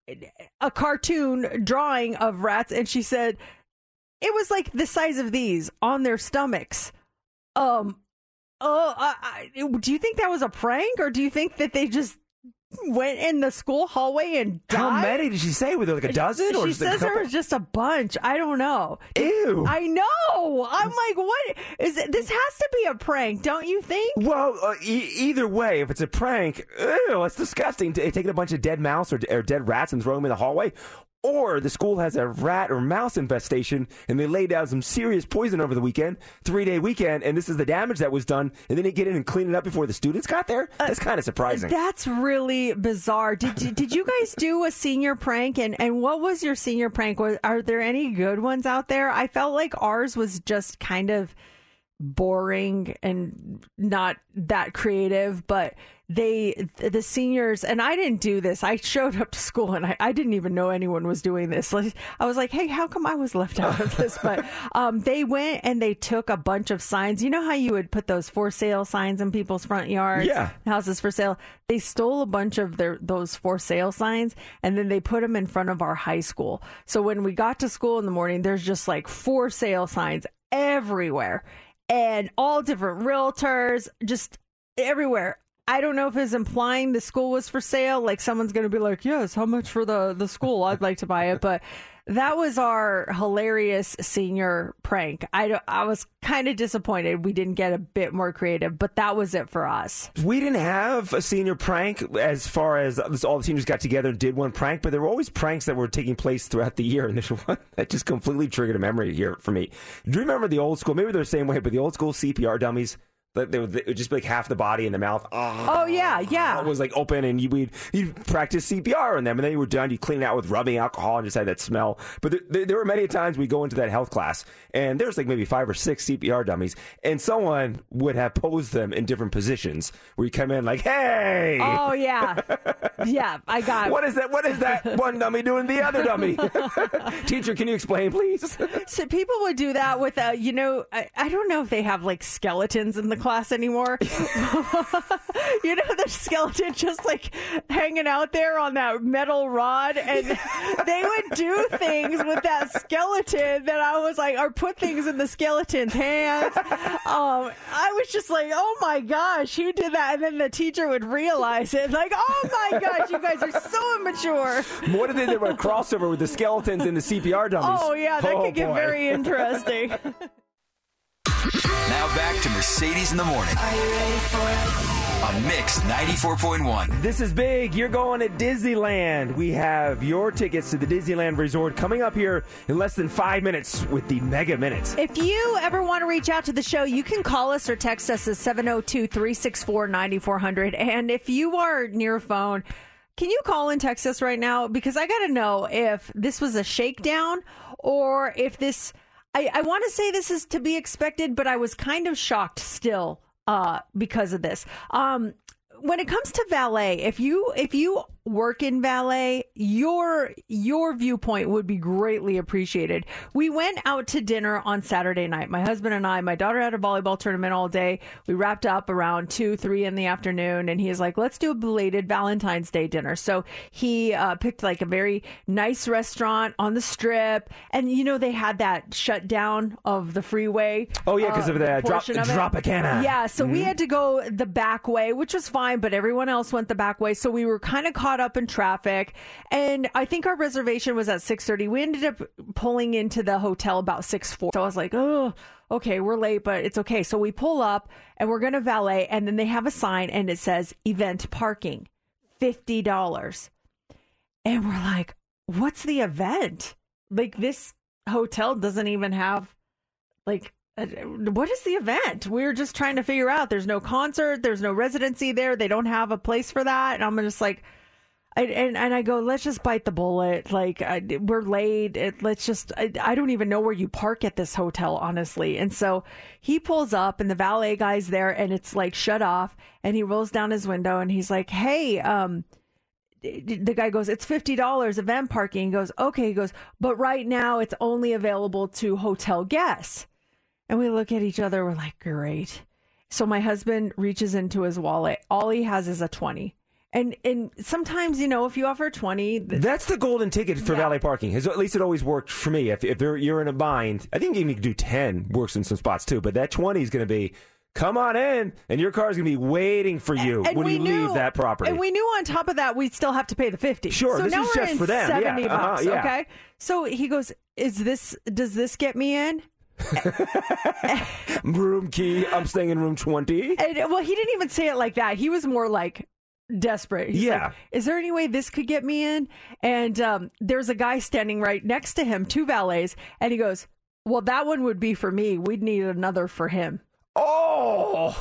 a cartoon drawing of rats. And she said it was like the size of these on their stomachs. Um, Oh, I, I, do you think that was a prank, or do you think that they just went in the school hallway and died? How many did she say? Were there like a dozen? Or She just a says there couple? was just a bunch. I don't know. Ew. I know. I'm like, what is it? This has to be a prank, don't you think? Well, uh, e- either way, if it's a prank, ew, it's disgusting. T- taking a bunch of dead mouse or, or dead rats and throwing them in the hallway. Or the school has a rat or mouse infestation, and they lay down some serious poison over the weekend, three-day weekend, and this is the damage that was done, and then they get in and clean it up before the students got there? That's kind of surprising. That's really bizarre. Did did, did you guys do a senior prank, and, and what was your senior prank? Was, are there any good ones out there? I felt like ours was just kind of boring and not that creative, but they the seniors, and I didn't do this. I showed up to school and I, I didn't even know anyone was doing this. Like, I was like, hey, how come I was left out of this? But um, they went and they took a bunch of signs. You know how you would put those for sale signs in people's front yards? Yeah. Houses for sale. They stole a bunch of their those for sale signs, and then they put them in front of our high school. So when we got to school in the morning, there's just like for sale signs everywhere, and all different realtors, just everywhere. I don't know if it's implying the school was for sale. Like someone's going to be like, yes, how much for the, the school? I'd like to buy it. But that was our hilarious senior prank. I, I was kind of disappointed we didn't get a bit more creative, but that was it for us. We didn't have a senior prank as far as all the seniors got together and did one prank, but there were always pranks that were taking place throughout the year, and there's one that just completely triggered a memory here for me. Do you remember the old school, maybe they're the same way, but the old school C P R dummies? They would, they would just be like half the body in the mouth. Oh, oh yeah, yeah. It was like open, and you would you practice C P R on them, and then you were done. You clean it out with rubbing alcohol and just had that smell. But there, there, there were many times we go into that health class, and there's like maybe five or six C P R dummies, and someone would have posed them in different positions where you come in like, hey. Oh yeah, yeah. I got it. What is that? What is that one dummy doing the other dummy? Teacher, can you explain, please? So people would do that with, uh, you know, I, I don't know if they have like skeletons in the class anymore. You know, the skeleton just like hanging out there on that metal rod, and they would do things with that skeleton that I was like, or put things in the skeleton's hands. Um, I was just like, oh my gosh, who did that? And then the teacher would realize it, like, oh my gosh, you guys are so immature. What if they did a crossover with the skeletons and the C P R dummies? Oh yeah, that oh, could get boy. very interesting. Now back to Mercedes in the Morning. Are you ready for it? on Mix ninety-four point one. This is big. You're going to Disneyland. We have your tickets to the Disneyland Resort coming up here in less than five minutes with the Mega Minutes. If you ever want to reach out to the show, you can call us or text us at seven oh two, three six four, nine four zero zero. And if you are near a phone, can you call and text us right now? Because I got to know if this was a shakedown or if this... I, I want to say this is to be expected, but I was kind of shocked still uh, because of this. Um, when it comes to valet, if you if you work in valet, your your viewpoint would be greatly appreciated. We went out to dinner on Saturday night. My husband and I, my daughter had a volleyball tournament all day. We wrapped up around two, three in the afternoon, and he's like, let's do a belated Valentine's Day dinner. So he uh, picked like a very nice restaurant on the Strip, and you know they had that shutdown of the freeway. Oh yeah, because uh, of the drop, portion of it. Dropacana. Yeah, so mm-hmm. we had to go the back way, which was fine, but everyone else went the back way. So we were kind of caught up in traffic, and I think our reservation was at six thirty. We ended up pulling into the hotel about six four. So I was like, oh, okay, we're late, but it's okay. So we pull up and we're going to valet, and then they have a sign and it says event parking, fifty dollars. And we're like, what's the event? Like, this hotel doesn't even have like what is the event? We're just trying to figure out. There's no concert. There's no residency there. They don't have a place for that. And I'm just like, I, and, and I go, let's just bite the bullet. Like, I, we're late. It, let's just, I, I don't even know where you park at this hotel, honestly. And so he pulls up and the valet guy's there and it's like shut off. And he rolls down his window and he's like, hey, um, the guy goes, it's fifty dollars event parking. He goes, okay. He goes, but right now it's only available to hotel guests. And we look at each other. We're like, great. So my husband reaches into his wallet. All he has is a twenty. And and sometimes, you know, if you offer twenty... That's the golden ticket for yeah. valet parking. At least it always worked for me. If, if you're in a bind, I think even you can do ten. Works in some spots too. But that twenty is going to be, come on in, and your car is going to be waiting for you and when you knew, leave that property. And we knew on top of that, we'd still have to pay the fifty. Sure, so this now is we're just in for them. seventy yeah. bucks, uh-huh, yeah. okay? So he goes, is this, does this get me in? Room key, I'm staying in room twenty. And, well, he didn't even say it like that. He was more like desperate. He's yeah. like, is there any way this could get me in? And um, there's a guy standing right next to him, two valets, and he goes, well, that one would be for me. We'd need another for him. Oh!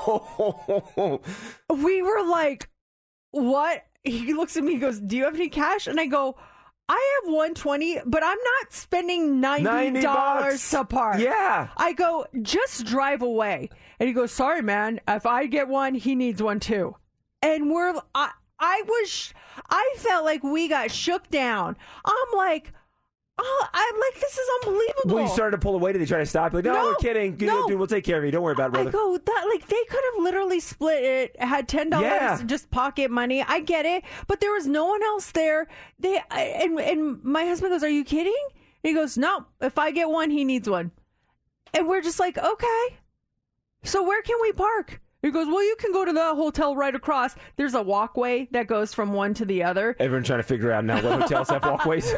We were like, what? He looks at me, he goes, do you have any cash? And I go, I have one twenty, but I'm not spending ninety dollars to park. Yeah. I go, just drive away. And he goes, sorry, man. If I get one, he needs one too. And we're, I, I was, I felt like we got shook down. I'm like, oh, I'm like, this is unbelievable. Well, you started to pull away. Did they try to stop you? Like, no, no, we're kidding. No. Dude, we'll take care of you. Don't worry about it, brother. I go, that, like, they could have literally split it, had ten dollars, yeah. just pocket money. I get it. But there was no one else there. They And, and my husband goes, are you kidding? And he goes, no, if I get one, he needs one. And we're just like, okay. So where can we park? He goes, well, you can go to the hotel right across. There's a walkway that goes from one to the other. Everyone trying to figure out now what hotels have walkways.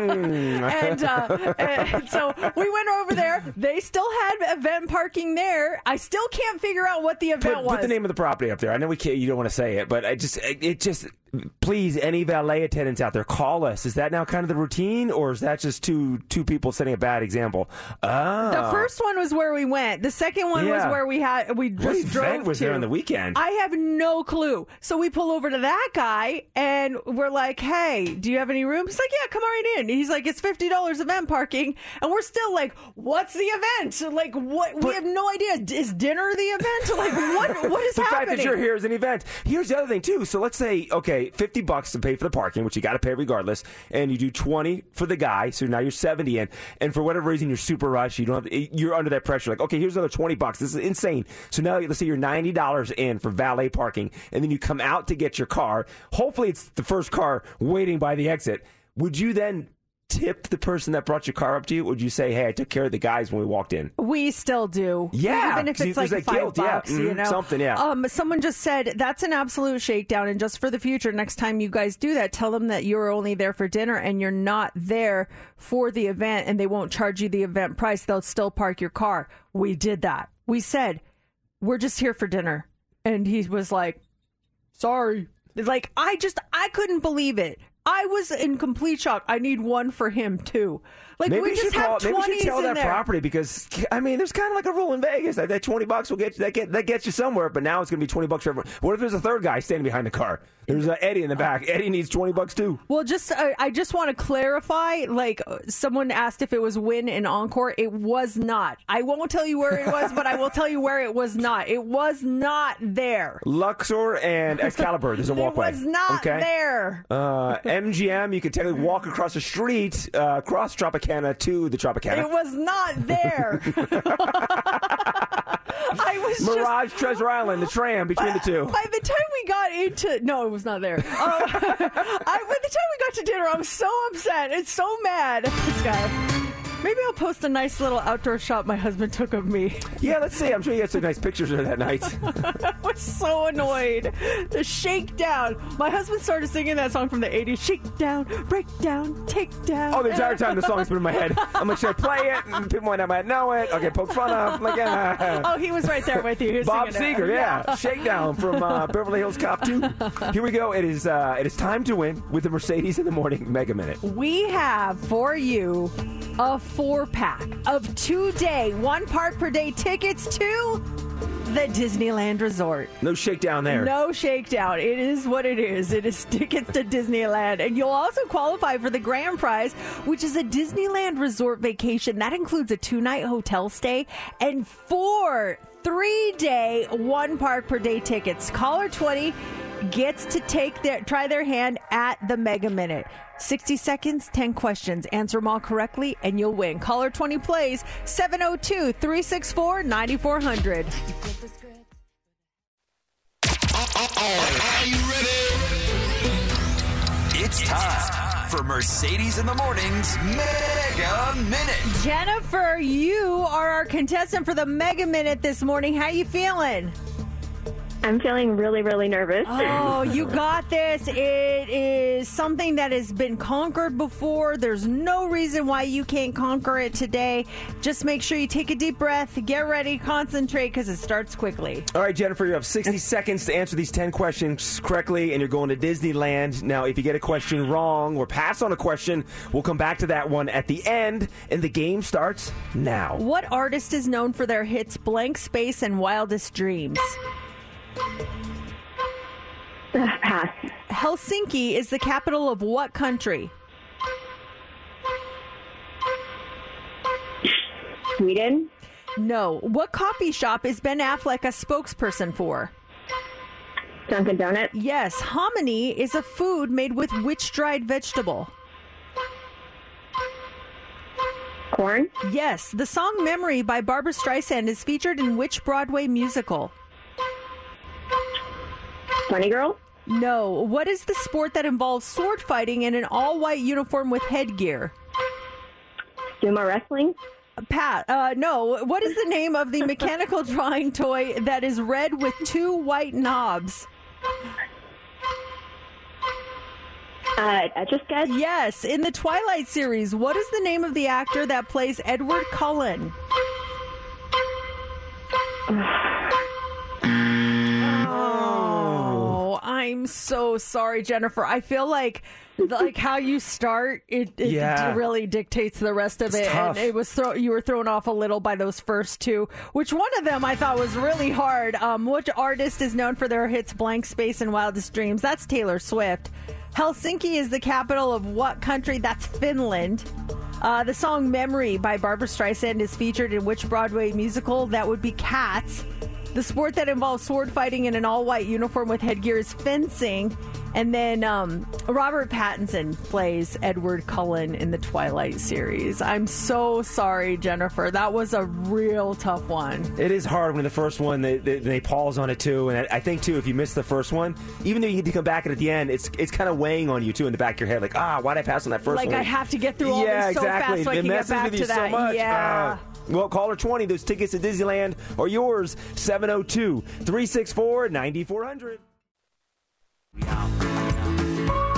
and, uh, and so we went over there. They still had event parking there. I still can't figure out what the event put, was. Put the name of the property up there. I know we can't, you don't want to say it, but I just, it just, please, any valet attendants out there, call us. Is that now kind of the routine, or is that just two two people setting a bad example? Oh. The first one was where we went. The second one yeah. was where we had we just what drove event was to. there on the weekend? I have no clue. So we pull over to that guy and we're like, "Hey, do you have any room?" He's like, "Yeah, come right in." And he's like, "It's fifty dollars event parking," and we're still like, "What's the event? Like, what? But, we have no idea. Is dinner the event? Like, what? What is the happening?" The fact that you're here is an event. Here's the other thing too. So let's say, okay, fifty bucks to pay for the parking, which you got to pay regardless, and you do twenty for the guy, so now you're seventy in, and for whatever reason you're super rushed, you don't have, you're under that pressure, like, okay, here's another twenty bucks, this is insane. So now let's say you're ninety dollars in for valet parking, and then you come out to get your car, hopefully it's the first car waiting by the exit. Would you then tip the person that brought your car up to you? Or would you say, hey, I took care of the guys when we walked in? We still do. Yeah. Even if it's like like five guilt, bucks, yeah. you mm-hmm. know. Something, yeah. Um, someone just said, that's an absolute shakedown. And just for the future, next time you guys do that, tell them that you're only there for dinner and you're not there for the event, and they won't charge you the event price. They'll still park your car. We did that. We said, we're just here for dinner. And he was like, sorry. Like, I just, I couldn't believe it. I was in complete shock. I need one for him, too. Like, maybe we you just should have call, maybe you should tell in that there. property because I mean, there's kind of like a rule in Vegas that, that twenty bucks will get you, that get that gets you somewhere. But now it's going to be twenty bucks for everyone. What if there's a third guy standing behind the car? There's uh, Eddie in the back. Eddie needs twenty bucks too. Well, just uh, I just want to clarify. Like, uh, someone asked if it was Wynn and Encore. It was not. I won't tell you where it was, but I will tell you where it was not. It was not there. Luxor and Excalibur. There's a walkway. It was not okay? there. Uh, M G M. You could technically walk across the street, uh, across Tropicana to the Tropicana. It was not there. I was Mirage just, Treasure Island, the tram between by, the two. By the time we got into, no, it was not there. Uh, I, by the time we got to dinner, I'm so upset. It's so mad at this guy. Maybe I'll post a nice little outdoor shot my husband took of me. Yeah, let's see. I'm sure you had some nice pictures of that night. I was so annoyed. The shakedown. My husband started singing that song from the eighties. Shake down, break down, take down. Oh, the entire time the song's been in my head. I'm like, should I play it? And people might not might know it. Okay, poke fun of. I'm like, ah. Oh, he was right there with you. He was Bob singing Seger, it. yeah. Shakedown from uh, Beverly Hills Cop two. Here we go. It is uh, it is time to win with the Mercedes in the Morning Mega Minute. We have for you a four-pack of two-day, one-part-per-day tickets to the Disneyland Resort. No shakedown there. No shakedown. It is what it is. It is tickets to Disneyland. And you'll also qualify for the grand prize, which is a Disneyland Resort vacation. That includes a two-night hotel stay and four three-day, one-park-per-day tickets. Caller twenty gets to take their try their hand at the Mega Minute. sixty seconds, ten questions. Answer them all correctly, and you'll win. Caller twenty plays seven oh two, three six four, nine four hundred. Are you ready? It's time for Mercedes in the Morning's Mega Minute. Jennifer, you are our contestant for the Mega Minute this morning. How you feeling? I'm feeling really, really nervous. Oh, you got this. It is something that has been conquered before. There's no reason why you can't conquer it today. Just make sure you take a deep breath, get ready, concentrate, because it starts quickly. All right, Jennifer, you have sixty seconds to answer these ten questions correctly, and you're going to Disneyland. Now, if you get a question wrong or pass on a question, we'll come back to that one at the end, and the game starts now. What artist is known for their hits Blank Space and Wildest Dreams? Pass. Helsinki is the capital of what country? Sweden? No. What coffee shop is Ben Affleck a spokesperson for? Dunkin' Donuts? Yes. Hominy is a food made with which dried vegetable? Corn? Yes. The song Memory by Barbra Streisand is featured in which Broadway musical? Funny Girl? No. What is the sport that involves sword fighting in an all-white uniform with headgear? Sumo wrestling? Pat, uh, no. What is the name of the mechanical drawing toy that is red with two white knobs? Uh, Etch-a-Sketch? Yes. In the Twilight series, what is the name of the actor that plays Edward Cullen? Oh, I'm so sorry, Jennifer. I feel like like how you start, it, it Yeah. really dictates the rest of It's it. tough. And it was throw, you were thrown off a little by those first two, which one of them I thought was really hard. Um, which artist is known for their hits Blank Space and Wildest Dreams? That's Taylor Swift. Helsinki is the capital of what country? That's Finland. Uh, the song Memory by Barbra Streisand is featured in which Broadway musical? That would be Cats. The sport that involves sword fighting in an all-white uniform with headgear is fencing. And then um, Robert Pattinson plays Edward Cullen in the Twilight series. I'm so sorry, Jennifer. That was a real tough one. It is hard when the first one, they, they, they pause on it, too. And I, I think, too, if you miss the first one, even though you get to come back at the end, it's it's kind of weighing on you, too, in the back of your head. Like, ah, why'd I pass on that first like one? I have to get through all yeah, this so exactly. fast so I it can get messes back with to you that. so much. Yeah. Uh, well, caller twenty, those tickets to Disneyland are yours. seven oh two, three six four, nine four hundred.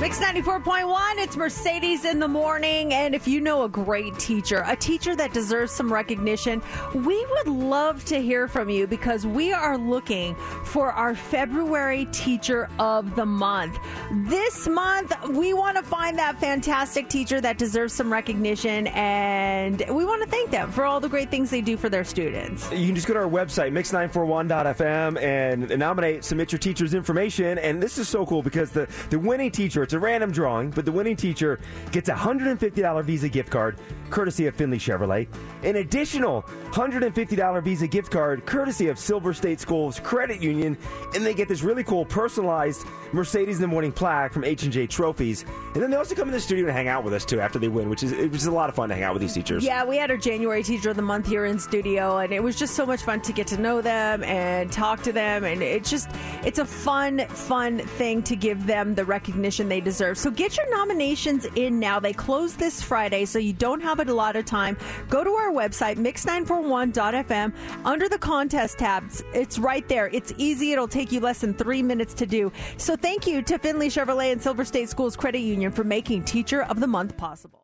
Mix ninety-four point one, it's Mercedes in the morning. And if you know a great teacher, a teacher that deserves some recognition, we would love to hear from you because we are looking for our February Teacher of the Month. This month, we want to find that fantastic teacher that deserves some recognition, and we want to thank them for all the great things they do for their students. You can just go to our website, mix nine four one dot f m, and nominate, submit your teacher's information. And this is so cool because the, the winning teacher, it's a random drawing, but the winning teacher gets a one hundred fifty dollars Visa gift card, courtesy of Findlay Chevrolet. An additional one hundred fifty dollars Visa gift card, courtesy of Silver State Schools Credit Union. And they get this really cool personalized Mercedes in the Morning plaque from H and J Trophies. And then they also come in the studio and hang out with us, too, after they win, which is, which is a lot of fun to hang out with these teachers. Yeah, we had our January Teacher of the Month here in studio, and it was just so much fun to get to know them and talk to them. And it's just, it's a fun, fun thing to give them the recognition they deserve. So get your nominations in now. They close this Friday, so you don't have a lot of time. Go to our website, mix nine four one dot f m. Under the contest tabs, it's right there. It's easy. It'll take you less than three minutes to do. So thank you to Findlay Chevrolet and Silver State Schools Credit Union for making Teacher of the Month possible.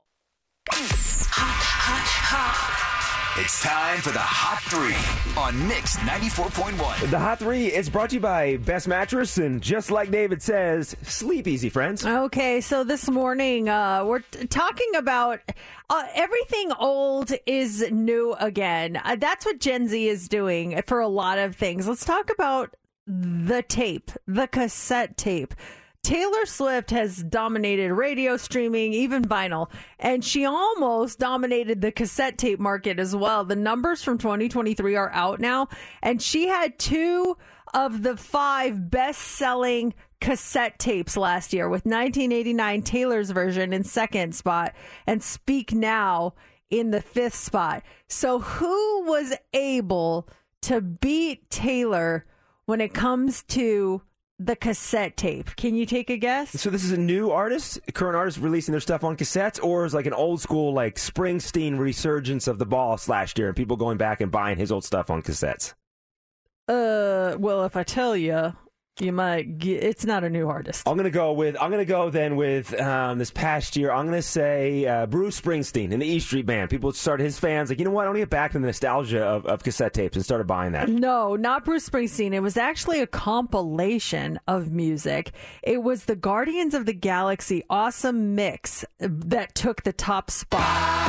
It's time for the Hot Three on Mix ninety-four point one. The Hot Three is brought to you by Best Mattress, and just like David says, sleep easy, friends. Okay, so this morning uh, we're t- talking about uh, everything old is new again. Uh, that's what Gen Z is doing for a lot of things. Let's talk about the tape, the cassette tape. Taylor Swift has dominated radio, streaming, even vinyl, and she almost dominated the cassette tape market as well. The numbers from twenty twenty-three are out now, and she had two of the five best-selling cassette tapes last year, with nineteen eighty-nine Taylor's version in second spot and Speak Now in the fifth spot. So who was able to beat Taylor when it comes to the cassette tape? Can you take a guess? So this is a new artist, a current artist releasing their stuff on cassettes, or is like an old school like Springsteen resurgence of the Boss last year and people going back and buying his old stuff on cassettes? Uh, well, if I tell you, you might get, it's not a new artist. I'm gonna go with I'm gonna go then with um, this past year. I'm gonna say uh, Bruce Springsteen and the E Street Band. People started, his fans, like, you know what? I want to get back to the nostalgia of, of cassette tapes and started buying that. No, not Bruce Springsteen. It was actually a compilation of music. It was the Guardians of the Galaxy Awesome Mix that took the top spot.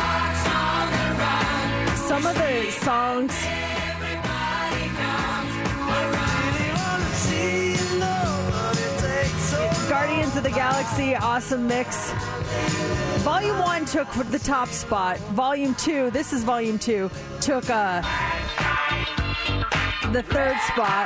Some of the songs. Guardians of the Galaxy Awesome Mix. Volume one took the top spot. Volume two, this is volume two, took uh, the third spot.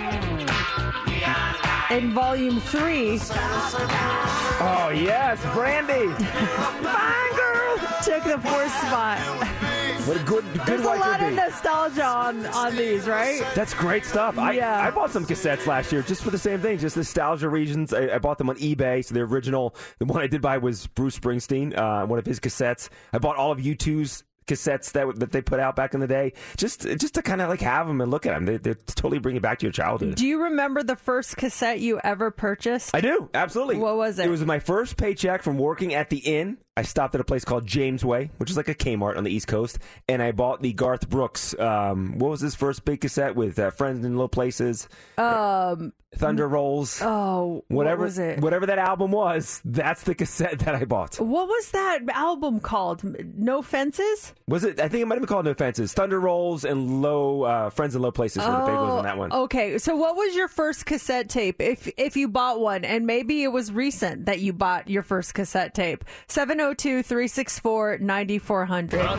And volume three. Oh, yes, Brandy. Fine girl. Took the fourth spot. What a good, good There's a wife lot would of be. nostalgia on, on these, right? That's great stuff. I, Yeah. I bought some cassettes last year just for the same thing, just nostalgia reasons. I, I bought them on eBay. So the original, the one I did buy was Bruce Springsteen, uh, one of his cassettes. I bought all of U two's cassettes that that they put out back in the day, just just to kind of like have them and look at them. They, they totally bring you back to your childhood. Do you remember the first cassette you ever purchased? I do, absolutely. What was it? It was my first paycheck from working at the Inn. I stopped at a place called James Way, which is like a Kmart on the East Coast, and I bought the Garth Brooks. Um, what was his first big cassette with uh, Friends in Low Places? Um, Thunder Rolls. Oh, whatever what was it? Whatever that album was, that's the cassette that I bought. What was that album called? No Fences? Was it? I think it might have been called No Fences. Thunder Rolls and Low uh, Friends in Low Places were the big ones on that one. Okay, so what was your first cassette tape, if if you bought one, and maybe it was recent that you bought your first cassette tape? seven oh two, three six four, nine four zero zero.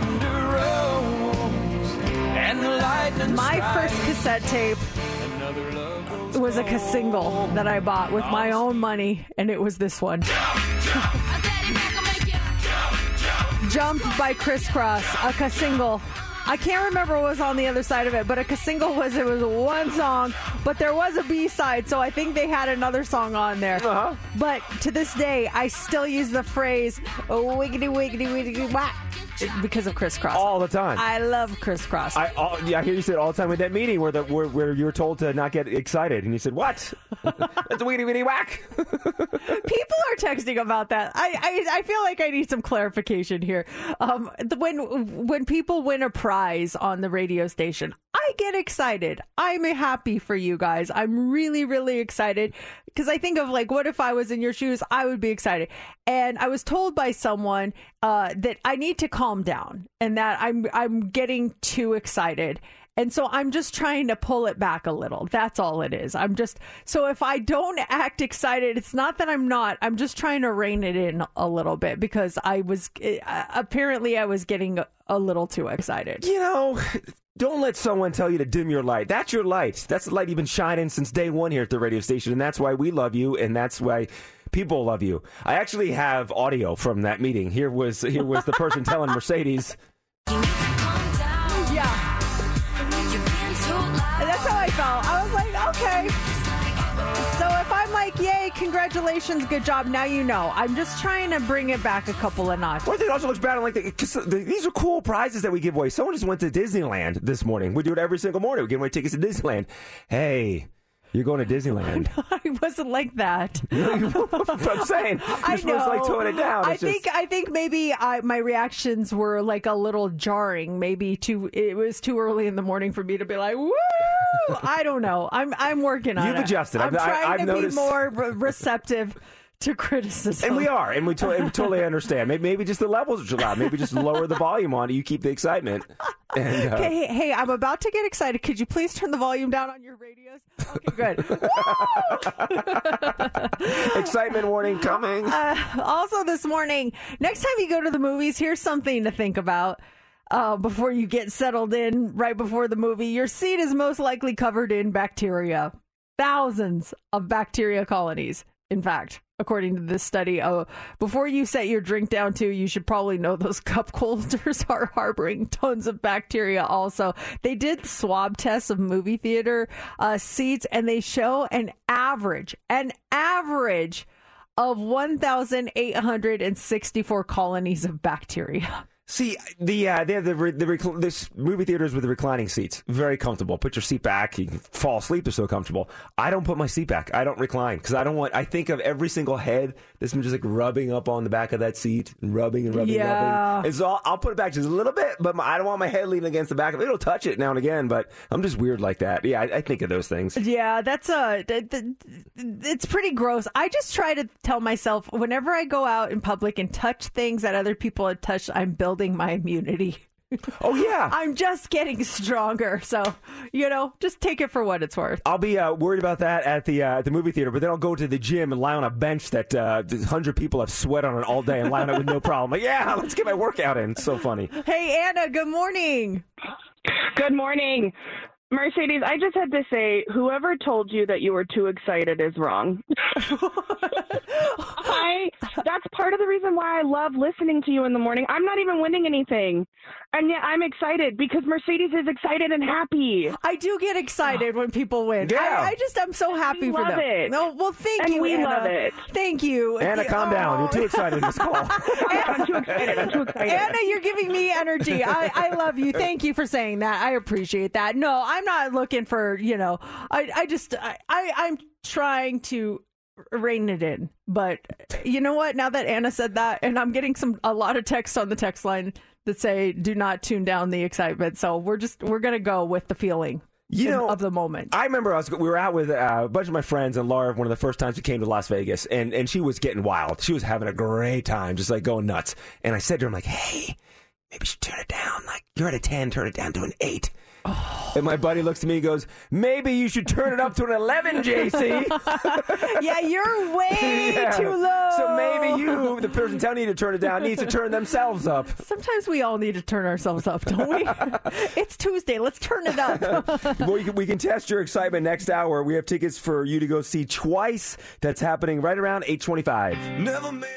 My first cassette tape was a single that I bought with my own money, and it was this one. Jump by Criss Cross, a single. I can't remember what was on the other side of it, but a single was, it was one song, but there was a B-side, so I think they had another song on there. Uh-huh. But to this day, I still use the phrase, oh, wiggity, wiggity, wiggity, whack. because of crisscross. All the time. I love crisscross. I, all, yeah, I hear you say it all the time with that meeting where the where, where you were told to not get excited, and you said, "What? That's a weedy weedy whack." People are texting about that. I, I I feel like I need some clarification here. Um, the, when when people win a prize on the radio station, I get excited. I'm happy for you guys. I'm really really excited because I think of like, what if I was in your shoes? I would be excited. And I was told by someone uh, that I need to calm down and that I'm I'm getting too excited. And so I'm just trying to pull it back a little. That's all it is. I'm just, so if I don't act excited, it's not that I'm not. I'm just trying to rein it in a little bit because I was, uh, apparently I was getting a, a little too excited. You know, don't let someone tell you to dim your light. That's your light. That's the light you've been shining since day one here at the radio station. And that's why we love you. And that's why people love you. I actually have audio from that meeting. Here was, here was the person telling Mercedes. Yeah. And that's how I felt. I was like, okay. So if I'm like, yay, congratulations, good job, now you know. I'm just trying to bring it back a couple of notches. One thing that also looks bad, I'm like, the, the, these are cool prizes that we give away. Someone just went to Disneyland this morning. We do it every single morning. We give away tickets to Disneyland. Hey, you're going to Disneyland. I wasn't like that. I'm saying. You're I supposed know. to like tone it down. I It's just- think I think maybe I, my reactions were like a little jarring. Maybe too. It was too early in the morning for me to be like, woo! I don't know. I'm I'm working on You've it. adjusted. I'm I've- I- trying I've to noticed- be more re- receptive to criticism. And we are, and we, to- and we totally understand. Maybe, maybe just the levels are too loud. Maybe just lower the volume on it. You keep the excitement. And, uh, Okay, hey, hey, I'm about to get excited. Could you please turn the volume down on your radios? Okay, good. Excitement warning coming. Uh, also this morning, next time you go to the movies, here's something to think about. Uh, before you get settled in right before the movie, your seat is most likely covered in bacteria. Thousands of bacteria colonies, in fact. According to this study, uh, before you set your drink down too, you should probably know those cup holders are harboring tons of bacteria also. They did swab tests of movie theater uh, seats, and they show an average, an average of one thousand eight hundred sixty-four colonies of bacteria. See, the uh, they have the, the, the recl- this movie theaters with the reclining seats, very comfortable. Put your seat back, you can fall asleep. They're so comfortable. I don't put my seat back. I don't recline because I don't want. I think of every single head that's been just like rubbing up on the back of that seat, and rubbing and rubbing, Yeah. rubbing. And so I'll, I'll put it back just a little bit, but my, I don't want my head leaning against the back of it. It'll touch it now and again, but I'm just weird like that. Yeah, I, I think of those things. Yeah, that's a. th- th- It's pretty gross. I just try to tell myself whenever I go out in public and touch things that other people have touched, I'm building my immunity. Oh yeah, I'm just getting stronger. So you know, just take it for what it's worth. I'll be uh, worried about that at the uh, at the movie theater, but then I'll go to the gym and lie on a bench that uh, one hundred people have sweat on it all day and lie on it with no problem. Like, yeah, let's get my workout in. It's so funny. Hey Anna, good morning. Good morning. Mercedes, I just had to say, whoever told you that you were too excited is wrong. I that's part of the reason why I love listening to you in the morning. I'm not even winning anything, and yet I'm excited because Mercedes is excited and happy. I do get excited when people win. Yeah. I, I just I'm so happy We for love them. it. No, well, thank And you, we Anna. love it. Thank you, Anna, calm down. You're too excited in this call. I'm too excited. I'm too excited. Anna, you're giving me energy. I, I love you. Thank you for saying that. I appreciate that. No, I'm not looking for, you know, I, I just, I, I, I'm trying to rein it in. But you know what? Now that Anna said that, and I'm getting some, a lot of texts on the text line that say, do not tune down the excitement. So we're just, we're going to go with the feeling. You know, of the moment. I remember I was we were out with uh, a bunch of my friends and Laura one of the first times we came to Las Vegas, and, and she was getting wild. She was having a great time, just like going nuts. And I said to her, I'm like, hey, maybe you should turn it down. Like, you're at a ten, turn it down to an eight. Oh. And my buddy looks at me and goes, maybe you should turn it up to an eleven, J C. Yeah, you're way Yeah. too low. So maybe you, the person telling you to turn it down, needs to turn themselves up. Sometimes we all need to turn ourselves up, don't we? It's Tuesday. Let's turn it up. Well, we can, we can test your excitement next hour. We have tickets for you to go see Twice. That's happening right around eight twenty-five. Never made it.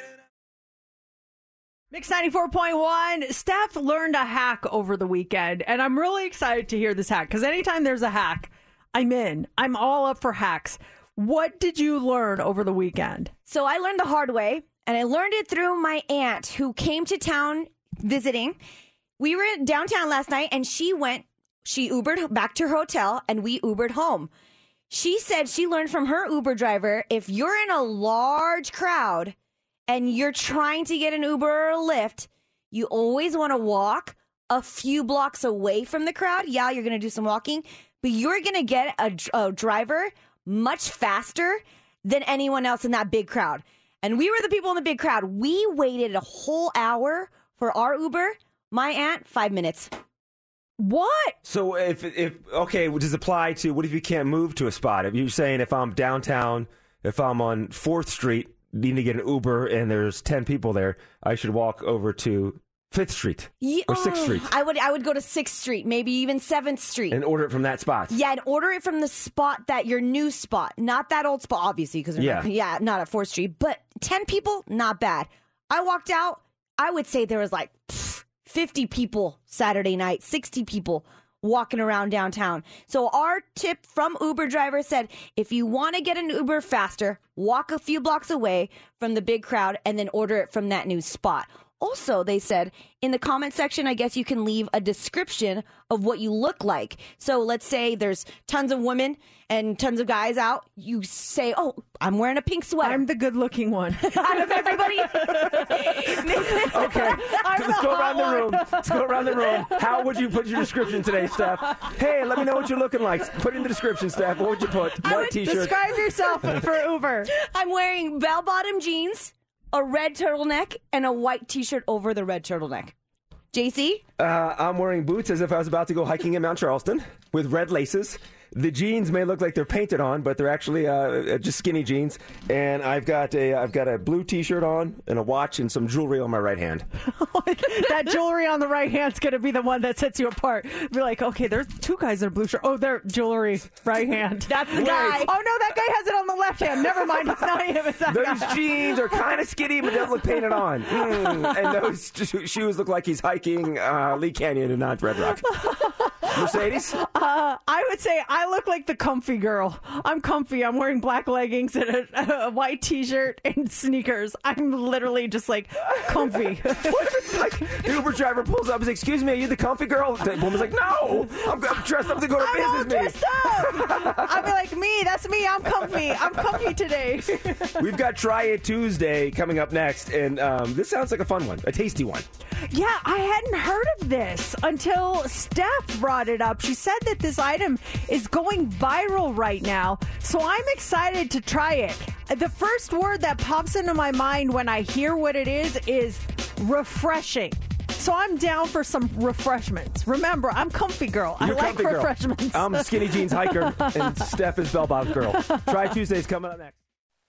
Mix ninety-four point one. Steph learned a hack over the weekend, and I'm really excited to hear this hack because anytime there's a hack, I'm in. I'm all up for hacks. What did you learn over the weekend? So I learned the hard way, and I learned it through my aunt who came to town visiting. We were downtown last night, and she went, she Ubered back to her hotel, and we Ubered home. She said she learned from her Uber driver, if you're in a large crowd and you're trying to get an Uber or a Lyft, you always want to walk a few blocks away from the crowd. Yeah, you're going to do some walking, but you're going to get a, a driver much faster than anyone else in that big crowd. And we were the people in the big crowd. We waited a whole hour for our Uber. My aunt, five minutes. What? So if, if okay, does it apply to, what if you can't move to a spot? If you're saying if I'm downtown, if I'm on fourth Street, needing to get an Uber and there's ten people there, I should walk over to fifth Street Yeah, or sixth Street I would I would go to sixth Street, maybe even seventh Street. and order it from that spot. Yeah, and order it from the spot that your new spot, not that old spot, obviously, because Yeah. not, yeah, not at fourth Street, but ten people, not bad. I walked out. I would say there was like pff, fifty people Saturday night, sixty people walking around downtown. So our tip from Uber driver said, if you want to get an Uber faster, walk a few blocks away from the big crowd and then order it from that new spot. Also, they said in the comment section, I guess you can leave a description of what you look like. So let's say there's tons of women and tons of guys out. You say, oh, I'm wearing a pink sweater. I'm the good looking one. Out of everybody. Okay, let's go around the room. Let's go around the room. How would you put your description today, Steph? Hey, let me know what you're looking like. Put it in the description, Steph. What would you put? White t-shirt. Describe yourself for Uber. I'm wearing bell-bottom jeans, a red turtleneck, and a white t-shirt over the red turtleneck. J C? Uh, I'm wearing boots as if I was about to go hiking in Mount Charleston with red laces. The jeans may look like they're painted on, but they're actually uh, just skinny jeans. And I've got a I've got a blue T-shirt on and a watch and some jewelry on my right hand. That jewelry on the right hand's going to be the one that sets you apart. Be like, okay, there's two guys in a blue shirt. Oh, they're jewelry right hand. That's the guy. Oh no, that guy has it on the left hand. Never mind, it's not him. It's that Those guy. jeans are kind of skinny, but don't look painted on. Mm. And those sh- shoes look like he's hiking uh, Lee Canyon and not Red Rock. Mercedes? Uh, I would say I look like the comfy girl. I'm comfy. I'm wearing black leggings and a, a white T-shirt and sneakers. I'm literally just like comfy. What if it's like the Uber driver pulls up and says, excuse me, are you the comfy girl? The woman's like, no, I'm, I'm dressed up to go to a I'm all business meeting. dressed up. I'll be like, me, that's me. I'm comfy. I'm comfy today. We've got Try It Tuesday coming up next, and um, this sounds like a fun one, a tasty one. Yeah, I hadn't heard of this until Steph brought it up. She said that this item is going viral right now, so I'm excited to try it. The first word that pops into my mind when I hear what it is is refreshing. So I'm down for some refreshments. Remember, I'm comfy girl. You're I like comfy girl. refreshments. I'm skinny jeans hiker, and Steph is bell bottom girl. Try Tuesday's coming up next.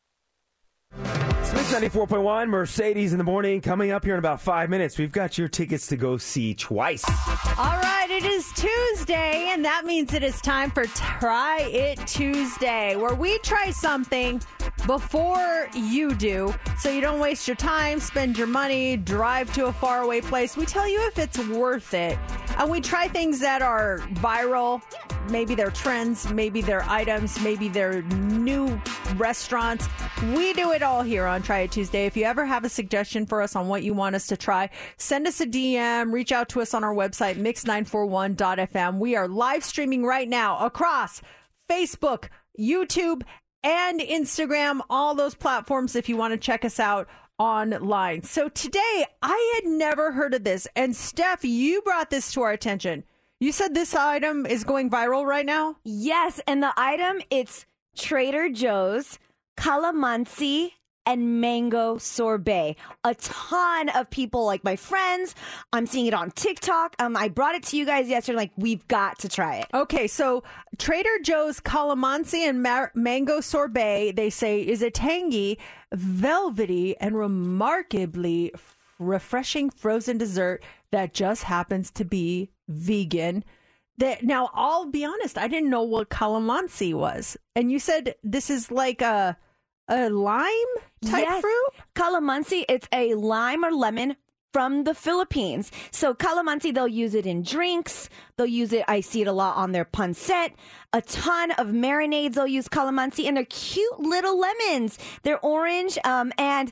Smith ninety-four point one, Mercedes in the morning. Coming up here in about five minutes, we've got your tickets to go see Twice. All right, it is Tuesday, and that means it is time for Try It Tuesday, where we try something before you do, so you don't waste your time, spend your money, drive to a faraway place. We tell you if it's worth it, and we try things that are viral. Maybe they're trends, maybe they're items, maybe they're new restaurants. We do it all here on Try It Tuesday. If you ever have a suggestion for us on what you want us to try, send us a D M, reach out to us on our website, mix nine four one dot f m. We are live streaming right now across Facebook, YouTube, and Instagram, all those platforms if you want to check us out online. So today, I had never heard of this, and Steph, you brought this to our attention. You said this item is going viral right now? Yes, and the item, it's Trader Joe's calamansi and mango sorbet. A ton of people, like my friends, I'm seeing it on TikTok. Um, I brought it to you guys yesterday. Like, we've got to try it. Okay, so Trader Joe's calamansi and ma- mango sorbet, they say, is a tangy, velvety, and remarkably refreshing frozen dessert that just happens to be vegan. That now, I'll be honest, I didn't know what calamansi was. And you said this is like a a lime type Yes. fruit? Calamansi, it's a lime or lemon from the Philippines. So calamansi, they'll use it in drinks. They'll use it, I see it a lot on their pancit. A ton of marinades, they'll use calamansi, and they're cute little lemons. They're orange, um, and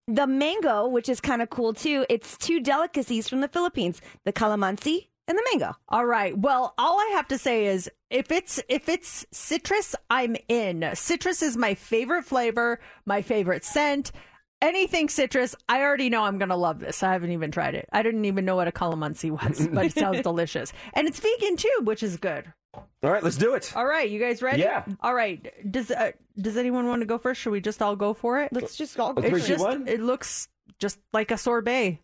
the mango, which is kind of cool too. It's two delicacies from the Philippines: the calamansi and the mango. All right. Well, all I have to say is if it's if it's citrus, I'm in. Citrus is my favorite flavor, my favorite scent. Anything citrus, I already know I'm going to love this. I haven't even tried it. I didn't even know what a calamansi was, but it sounds delicious. And it's vegan too, which is good. All right, let's do it. All right, you guys ready? Yeah. All right. Does uh, does anyone want to go first? Should we just all go for it? Let's just all go. Three, It's two, just, one? it looks just like a sorbet.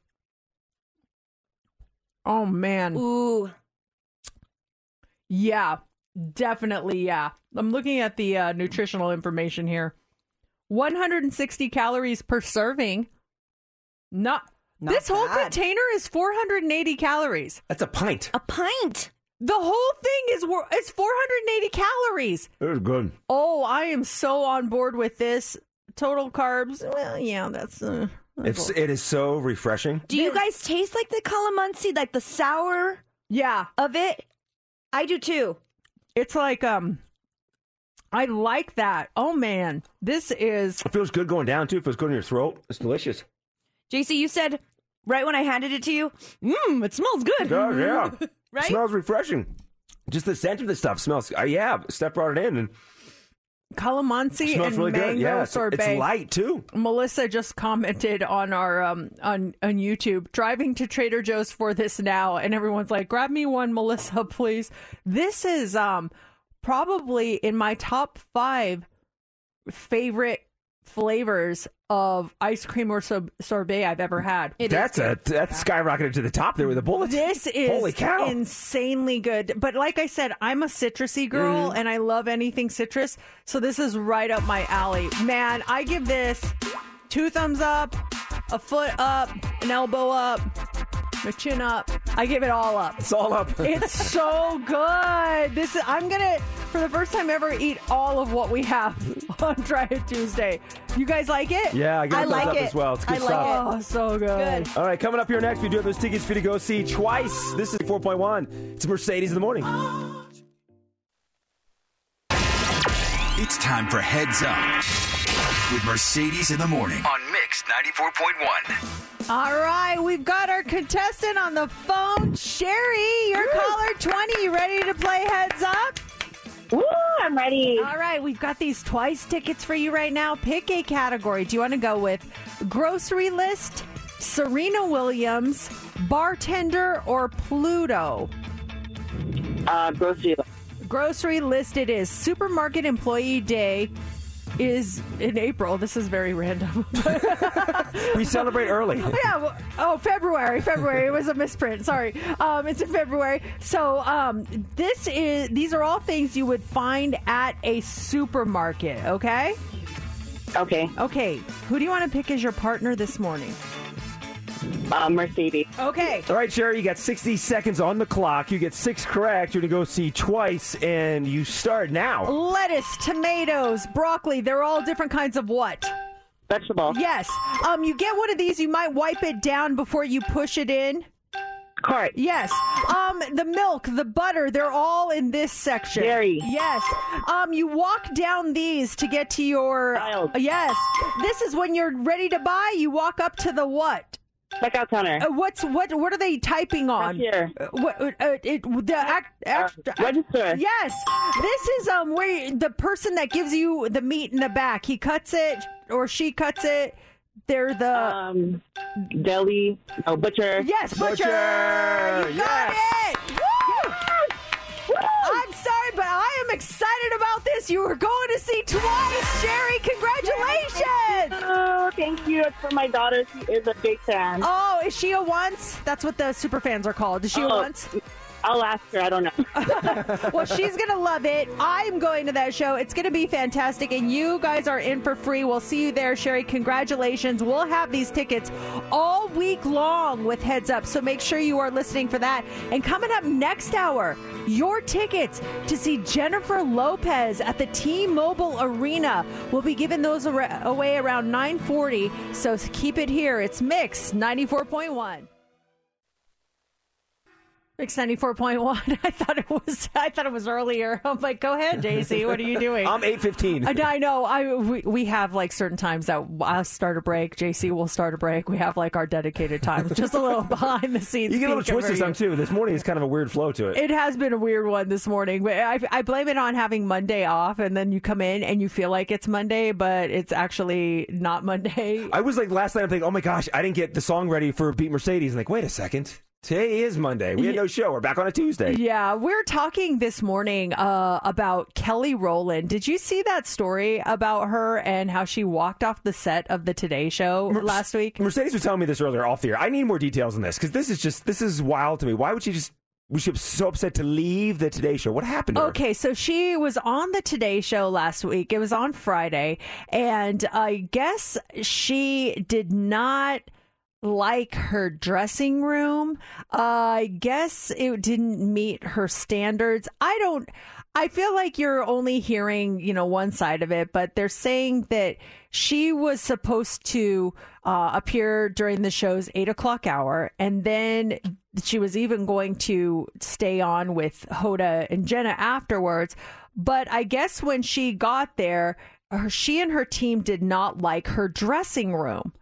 Oh man. Ooh. Yeah, definitely. Yeah. I'm looking at the uh, nutritional information here. one hundred sixty calories per serving. Not, Not this whole bad. container is four hundred eighty calories. That's a pint. A pint. The whole thing is wor- is four hundred eighty calories. It was good. Oh, I am so on board with this. Total carbs. Well, yeah, that's. Uh, It's it is so refreshing. Do you guys taste like the calamansi, like the sour yeah of it? I do too. It's like um, I like that. Oh man, this is. It feels good going down too. It feels good in your throat. It's delicious. J C, you said right when I handed it to you, mmm, it smells good. It does, yeah. Right? It smells refreshing. Just the scent of the stuff smells. Uh, yeah, Steph brought it in and Calamansi it smells and really mango good. Yeah, it's, sorbet. it's light too. Melissa just commented on our um on on YouTube, driving to Trader Joe's for this now, and everyone's like, "Grab me one, Melissa, please." This is um probably in my top five favorite flavors of ice cream or sor- sorbet I've ever had. That's a that's skyrocketed to the top there with the bullets. This is Holy cow. insanely good. But like I said, I'm a citrusy girl Mhm. and I love anything citrus. So this is right up my alley. Man, I give this two thumbs up, a foot up, an elbow up, a chin up. I give it all up. It's all up. It's so good. This is, I'm gonna, for the first time ever, eat all of what we have on Try It Tuesday. You guys like it? Yeah, I got I a thumbs like up it. as well. It's good I like stuff. Oh, so good. All right, coming up here next, we do have those tickets for you to go see Twice. This is four point one. It's Mercedes in the morning. It's time for Heads Up with Mercedes in the morning on Mix ninety-four point one. All right, we've got our contestant on the phone. Sherry, you're caller twenty. You ready to play Heads Up? Woo, I'm ready. All right, we've got these Twice tickets for you right now. Pick a category. Do you want to go with grocery list, Serena Williams, bartender, or Pluto? Uh, grocery list. Grocery list it is. Supermarket Employee Day is in April. This is very random. We celebrate early. Yeah. Well, oh, February. February. It was a misprint. Sorry. Um, it's in February. So um, this is. These are all things you would find at a supermarket. Okay. Okay. Okay. Who do you want to pick as your partner this morning? Uh, Mercedes. Okay. All right, Sherry, you got sixty seconds on the clock. You get six correct. You're going to go see Twice, and you start now. Lettuce, tomatoes, broccoli. They're all different kinds of what? Vegetable. Yes. Um, you get one of these. You might wipe it down before you push it in. Cart. Yes. Um, the milk, the butter, they're all in this section. Dairy. Yes. Um, you walk down these to get to your. Aisles. Yes. This is when you're ready to buy. You walk up to the what? Checkout counter. Uh, what's what? What are they typing on? Cashier. Uh, what? Uh, it, the act, act, Uh, register. Yes. This is um where you- the person that gives you the meat in the back. He cuts it or she cuts it. They're the Um, deli. Oh, butcher. yes butcher. Butcher! You got Yes! it. Woo! I'm sorry, but I am excited about this. You were going to see Twice, Sherry. Congratulations. Oh, thank you. It's for my daughter. She is a big fan. Oh, is she a once? That's what the super fans are called. Is she a Oh. once? I'll ask her. I don't know. Well, she's going to love it. I'm going to that show. It's going to be fantastic. And you guys are in for free. We'll see you there, Sherry. Congratulations. We'll have these tickets all week long with Heads Up. So make sure you are listening for that. And coming up next hour, your tickets to see Jennifer Lopez at the T-Mobile Arena. We'll be giving those ar- away around nine forty. So keep it here. It's Mix ninety-four point one. Mix ninety-four point one. I thought it was. I thought it was earlier. I'm like, go ahead, J C. What are you doing? I'm eight fifteen. I, I know. I we, we have like certain times that I'll start a break. J C will start a break. We have like our dedicated times. Just a little behind the scenes. You get a little peek over twisted you. some too. This morning is kind of a weird flow to it. It has been a weird one this morning, but I, I blame it on having Monday off, and then you come in and you feel like it's Monday, but it's actually not Monday. I was like last night. I'm thinking, oh my gosh, I didn't get the song ready for Beat Mercedes. I'm like, wait a second. Today is Monday. We had no show. We're back on a Tuesday. Yeah, we're talking this morning uh, about Kelly Rowland. Did you see that story about her and how she walked off the set of the Today Show Mer- last week? Mercedes was telling me this earlier off the air. I need more details on this because this is just this is wild to me. Why would she just? Was she so upset to leave the Today Show? What happened to her? Okay, so she was on the Today Show last week. It was on Friday, and I guess she did not like her dressing room. Uh, I guess it didn't meet her standards. I don't, I feel like you're only hearing, you know, one side of it, but they're saying that she was supposed to uh, appear during the show's eight o'clock hour. And then she was even going to stay on with Hoda and Jenna afterwards. But I guess when she got there, her, she and her team did not like her dressing room.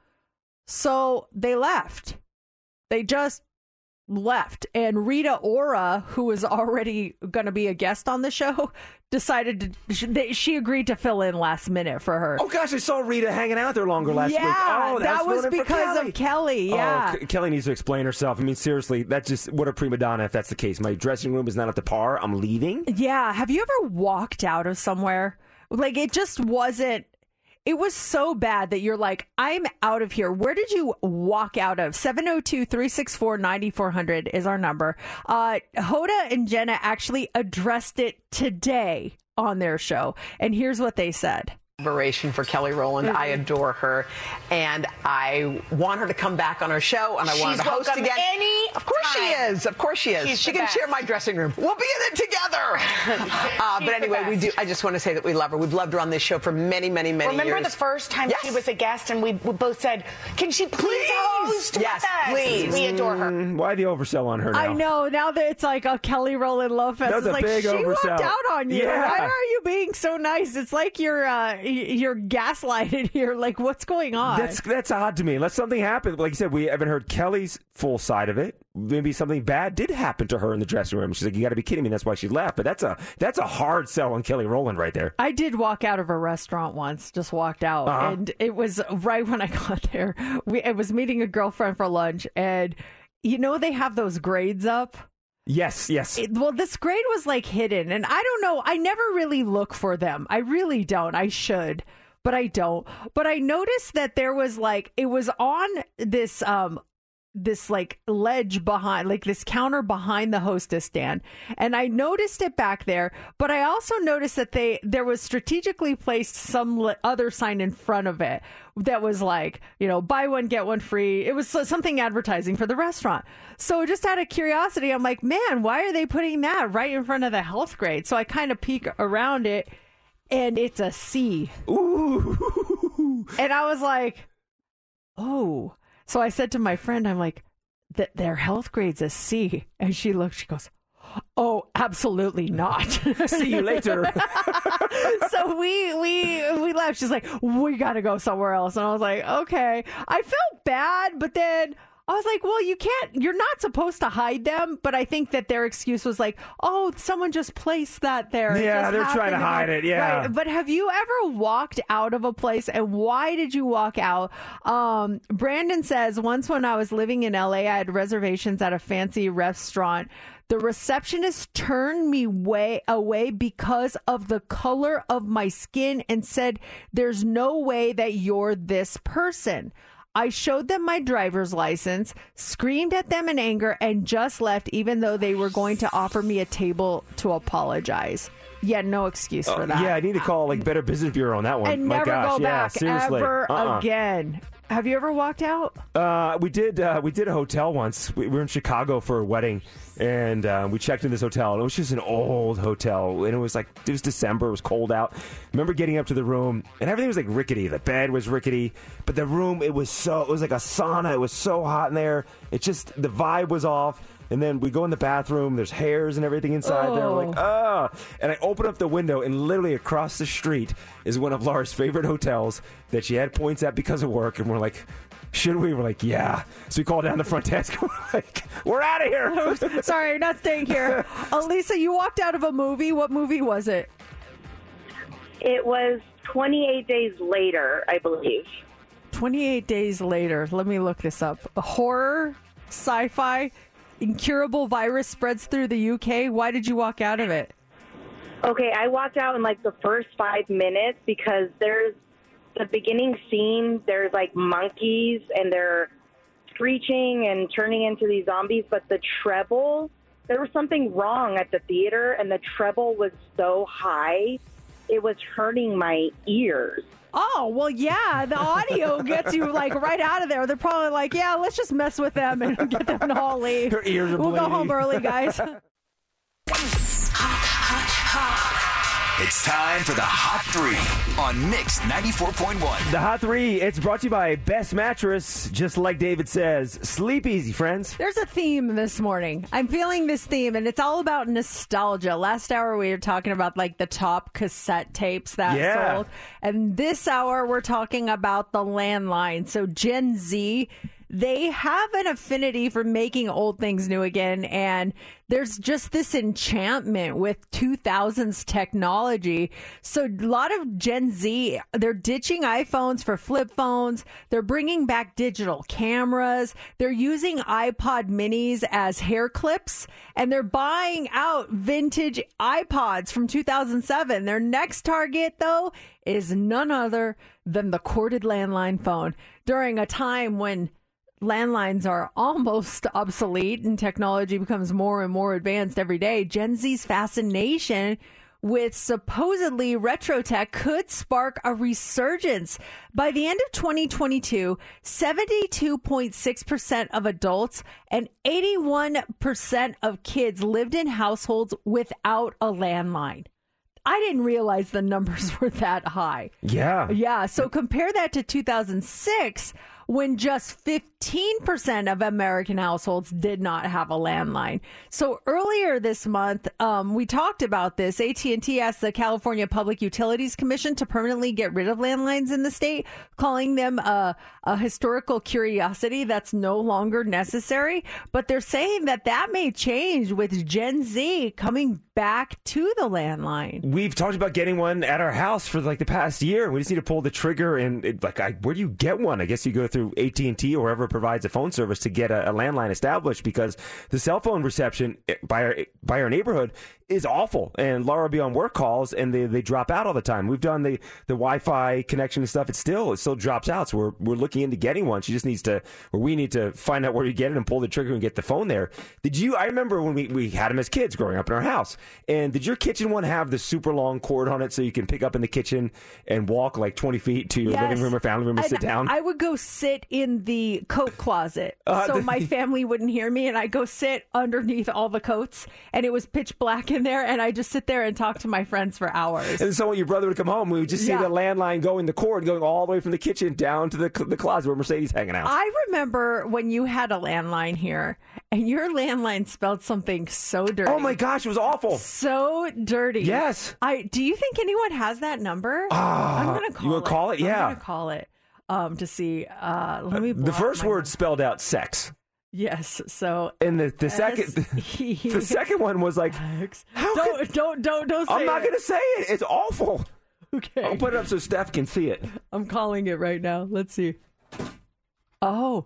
So they left. They just left. And Rita Ora, who was already going to be a guest on the show, decided to, she, she agreed to fill in last minute for her. Oh, gosh, I saw Rita hanging out there longer last yeah, week. Oh, that was because Kelly. of Kelly. Yeah. Oh, K- Kelly needs to explain herself. I mean, seriously, that's just what a prima donna if that's the case. My dressing room is not up to par. I'm leaving. Yeah. Have you ever walked out of somewhere? Like, it just wasn't. It was so bad that you're like, I'm out of here. Where did you walk out of? seven oh two, three six four, nine four zero zero is our number. Uh, Hoda and Jenna actually addressed it today on their show. And here's what they said. Admiration for Kelly Rowland. Mm-hmm. I adore her, and I want her to come back on our show, and I She's want her to host again. Any of course time. she is. Of course she is. She's she can best. share my dressing room. We'll be in it together. uh, but anyway, we do. I just want to say that we love her. We've loved her on this show for many, many, many Remember years. Remember the first time yes. she was a guest, and we, we both said, "Can she please, please. host yes, with us?" Please. We adore her. Mm, why the oversell on her now? I know. Now that it's like a Kelly Rowland love fest, That's it's a like big she oversell. walked out on you. Yeah. Why are you being so nice? It's like you're uh, you're gaslighted here. Like, what's going on? That's that's odd to me. Unless something happened. Like you said, we haven't heard Kelly's full side of it. Maybe something bad did happen to her in the dressing room. She's like, you got to be kidding me. That's why she left. But that's a that's a hard sell on Kelly Rowland right there. I did walk out of a restaurant once, just walked out. Uh-huh. And it was right when I got there. We, I was meeting a girlfriend for lunch. And, you know, they have those grades up. Yes, yes. It, well, this grade was like hidden. And I don't know. I never really look for them. I really don't. I should. But I don't. But I noticed that there was like, it was on this, um, this like ledge behind, like this counter behind the hostess stand. And I noticed it back there. But I also noticed that they, there was strategically placed some other sign in front of it that was like, you know, buy one, get one free. It was something advertising for the restaurant. So just out of curiosity, I'm like, man, why are they putting that right in front of the health grade? So I kind of peek around it. And it's a C. Ooh. And I was like, oh. So I said to my friend, I'm like, Th- their health grade's a C. And she looked, she goes, oh, absolutely not. See you later. So we we we left. She's like, we got to go somewhere else. And I was like, okay. I felt bad, but then I was like, well, you can't, you're not supposed to hide them. But I think that their excuse was like, oh, someone just placed that there. It Yeah, just they're trying to happened hide it. Yeah. Right. But have you ever walked out of a place, and why did you walk out? Um, Brandon says, once when I was living in L A, I had reservations at a fancy restaurant. The receptionist turned me way away because of the color of my skin and said, there's no way that you're this person. I showed them my driver's license, screamed at them in anger, and just left, even though they were going to offer me a table to apologize. Yeah, no excuse for that. Uh, yeah, I need to call like Better Business Bureau on that one. And My never gosh, go yeah, back seriously. ever uh-uh. again. Have you ever walked out? Uh, we did. Uh, we did a hotel once. We were in Chicago for a wedding, and uh, we checked in this hotel. And it was just an old hotel, and it was like it was December. It was cold out. I remember getting up to the room, and everything was like rickety. The bed was rickety, but the room it was so it was like a sauna. It was so hot in there. It just the vibe was off. And then we go in the bathroom. There's hairs and everything inside there. We're like, oh. And I open up the window, and literally across the street is one of Laura's favorite hotels that she had points at because of work. And we're like, should we? We're like, yeah. So we call down the front desk. We're like, we're out of here. Sorry, not staying here. Elisa, you walked out of a movie. What movie was it? It was twenty-eight days later, I believe. twenty-eight days later. Let me look this up. A horror, sci-fi, incurable virus spreads through the U K. Why did you walk out of it? Okay, I walked out in like the first five minutes because there's the beginning scene. There's like monkeys and they're screeching and turning into these zombies. But the treble, there was something wrong at the theater, and the treble was so high, it was hurting my ears. Oh, well, yeah, the audio gets you, like, right out of there. They're probably like, yeah, let's just mess with them and get them to all leave. Her ears are We'll bleeding. go home early, guys. It's time for the Hot Three on Mix ninety-four point one. The Hot Three, it's brought to you by Best Mattress. Just like David says, sleep easy, friends. There's a theme this morning. I'm feeling this theme, and it's all about nostalgia. Last hour, we were talking about, like, the top cassette tapes that Yeah. sold. And this hour, we're talking about the landline. So Gen Z, they have an affinity for making old things new again, and there's just this enchantment with two thousands technology. So a lot of Gen Z, they're ditching iPhones for flip phones. They're bringing back digital cameras. They're using iPod minis as hair clips, and they're buying out vintage iPods from two thousand seven. Their next target, though, is none other than the corded landline phone during a time when landlines are almost obsolete and technology becomes more and more advanced every day. Gen Z's fascination with supposedly retro tech could spark a resurgence. By the end of twenty twenty-two, seventy-two point six percent of adults and eighty-one percent of kids lived in households without a landline. I didn't realize the numbers were that high. Yeah. Yeah. So compare that to two thousand six, when just fifteen percent of American households did not have a landline. So earlier this month, um, we talked about this. A T and T asked the California Public Utilities Commission to permanently get rid of landlines in the state, calling them a, a historical curiosity that's no longer necessary. But they're saying that that may change with Gen Z coming back to the landline. We've talked about getting one at our house for like the past year. We just need to pull the trigger, and it, like, I, where do you get one? I guess you go through A T and T or whoever provides a phone service to get a, a landline established, because the cell phone reception by our by our neighborhood is awful. And Laura will be on work calls, and they, they drop out all the time. We've done the, the Wi-Fi connection and stuff. It still it still drops out. So we're we're looking into getting one. She just needs to, or we need to find out where you get it and pull the trigger and get the phone there. Did you? I remember when we, we had them as kids growing up in our house. And did your kitchen one have the super long cord on it so you can pick up in the kitchen and walk like twenty feet to your Yes. living room or family room and I'd- sit down? I would go sit in the coat closet Uh, so the- my family wouldn't hear me, and I'd go sit underneath all the coats, and it was pitch black in there, and I just sit there and talk to my friends for hours. And so when your brother would come home, we would just see Yeah. the landline going, the cord going all the way from the kitchen down to the the closet where Mercedes hanging out. I remember when you had a landline here, and your landline spelled something so dirty. Oh my gosh, it was awful. So dirty. Yes. I do you think anyone has that number? Ah, I'm gonna call you would it. call it? Yeah. I'm gonna call it um, to see. Uh, let me. The block first my- word spelled out sex. Yes. So. And the, the second S E the second one was like, how Don't could, don't don't don't say I'm not it. going to say it. It's awful. Okay. I'll put it up so Steph can see it. I'm calling it right now. Let's see. Oh.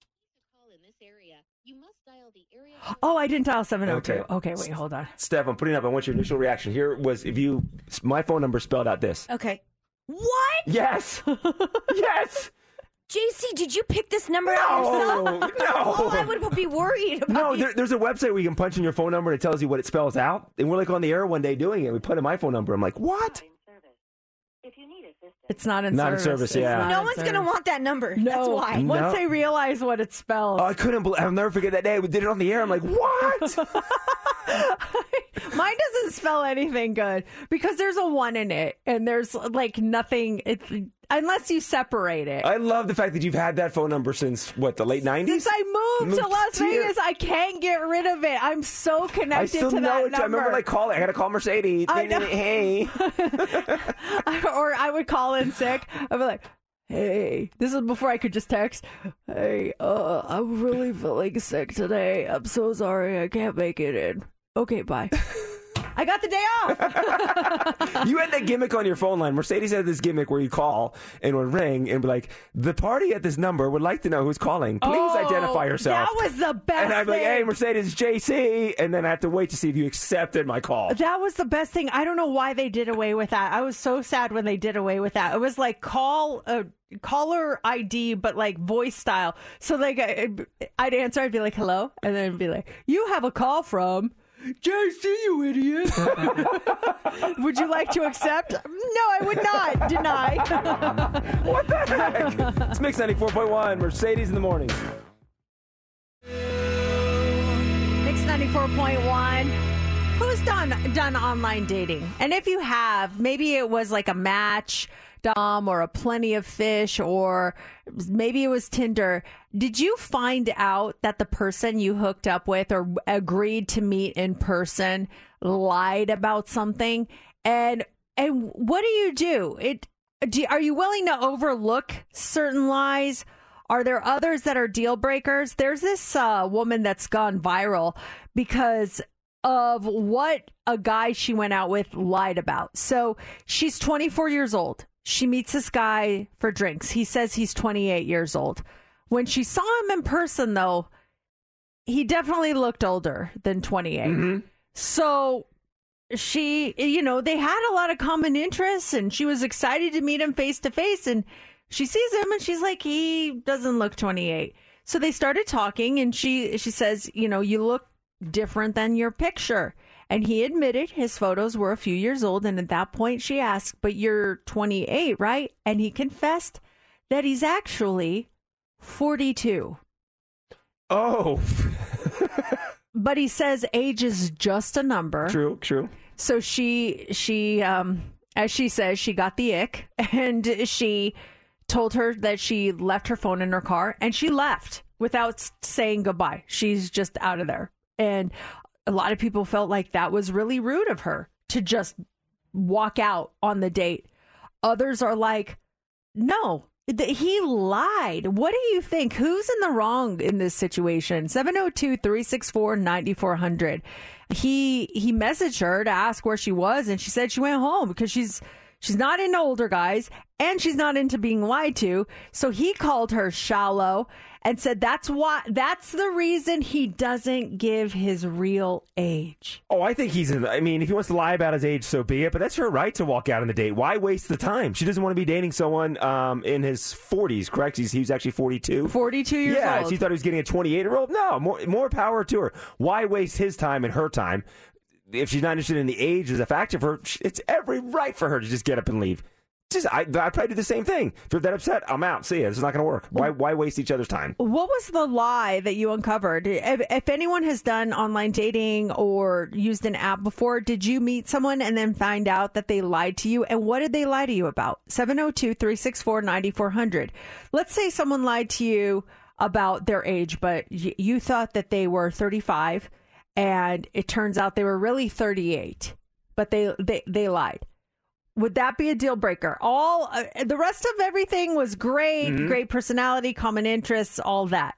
Oh, I didn't dial seven oh two. Okay. Okay, wait, hold on. Steph, I'm putting it up. I want your initial reaction. Here was if you, my phone number spelled out this. Okay. What? Yes. Yes. J C, did you pick this number No, out yourself? no. Oh, I would be worried about No, you. there, there's a website where you can punch in your phone number and it tells you what it spells out. And we're like on the air one day doing it. We put in my phone number. I'm like, what? It's not in Not in service. service, yeah. It's not No in one's going to service. want that number. No. That's why. No. Once they realize what it spells. Oh, I couldn't believe, I'll never forget that day. We did it on the air. I'm like, what? Mine doesn't spell anything good because there's a one in it and there's like nothing it's, unless you separate it. I love the fact that you've had that phone number since, what, the late nineties? Since I moved, moved to Las to Vegas, your... I can't get rid of it. I'm so connected I still to know that it. number. I remember like calling. I got to call Mercedes. I know. Hey. Or I would call in sick. I'd be like, hey, this is before I could just text. Hey, uh, I'm really feeling sick today. I'm so sorry. I can't make it in. Okay, bye. I got the day off. You had that gimmick on your phone line. Mercedes had this gimmick where you call and would ring and be like, the party at this number would like to know who's calling. Please oh, identify yourself. That was the best And I'd be like, thing. hey, Mercedes, J C. And then I have to wait to see if you accepted my call. That was the best thing. I don't know why they did away with that. I was so sad when they did away with that. It was like call a caller I D, but like voice style. So like I'd answer, I'd be like, hello. And then I'd be like, you have a call from J C, you idiot. Would you like to accept? No, I would not. Deny. What the heck? It's Mix ninety-four point one, Mercedes in the morning. Mix ninety-four point one. Who's done done online dating? And if you have, maybe it was like a Match Dom or a Plenty of Fish, or maybe it was Tinder. Did you find out that the person you hooked up with or agreed to meet in person lied about something? And and what do you do? It do, are you willing to overlook certain lies? Are there others that are deal breakers? There's this uh, woman that's gone viral because of what a guy she went out with lied about. So she's twenty-four years old. She meets this guy for drinks. He says he's twenty-eight years old. When she saw him in person, though, he definitely looked older than twenty-eight. Mm-hmm. So she, you know, they had a lot of common interests, and she was excited to meet him face to face. And she sees him, and she's like, he doesn't look twenty-eight. So they started talking, and she she says, you know, you look different than your picture. And he admitted his photos were a few years old. And at that point, she asked, but you're twenty-eight, right? And he confessed that he's actually forty-two. Oh. But he says age is just a number. True, true. So she, she, um, as she says, she got the ick. And she told her that she left her phone in her car. And she left without saying goodbye. She's just out of there. And a lot of people felt like that was really rude of her to just walk out on the date. Others are like, no, th- he lied. What do you think? Who's in the wrong in this situation? seven oh two, three six four, nine four zero zero. He he messaged her to ask where she was, and she said she went home because she's she's not into older guys and she's not into being lied to. So he called her shallow and said that's why that's the reason he doesn't give his real age. Oh, I think he's in. I mean, if he wants to lie about his age, so be it. But that's her right to walk out on the date. Why waste the time? She doesn't want to be dating someone um, in his forties, correct? He's, he was actually forty-two. forty-two years yeah, old. Yeah, she thought he was getting a twenty-eight-year-old. No, more, more power to her. Why waste his time and her time? If she's not interested in the age as a factor for her, it's every right for her to just get up and leave. Just, I, I'd probably do the same thing. If you're that upset, I'm out. See ya. This is not going to work. Why why waste each other's time? What was the lie that you uncovered? If, if anyone has done online dating or used an app before, did you meet someone and then find out that they lied to you? And what did they lie to you about? seven oh two, three six four, nine four zero zero. Let's say someone lied to you about their age, but y- you thought that they were thirty-five, and it turns out they were really thirty-eight, but they, they, they lied. Would that be a deal breaker? All uh, the rest of everything was great, mm-hmm. great personality, common interests, all that.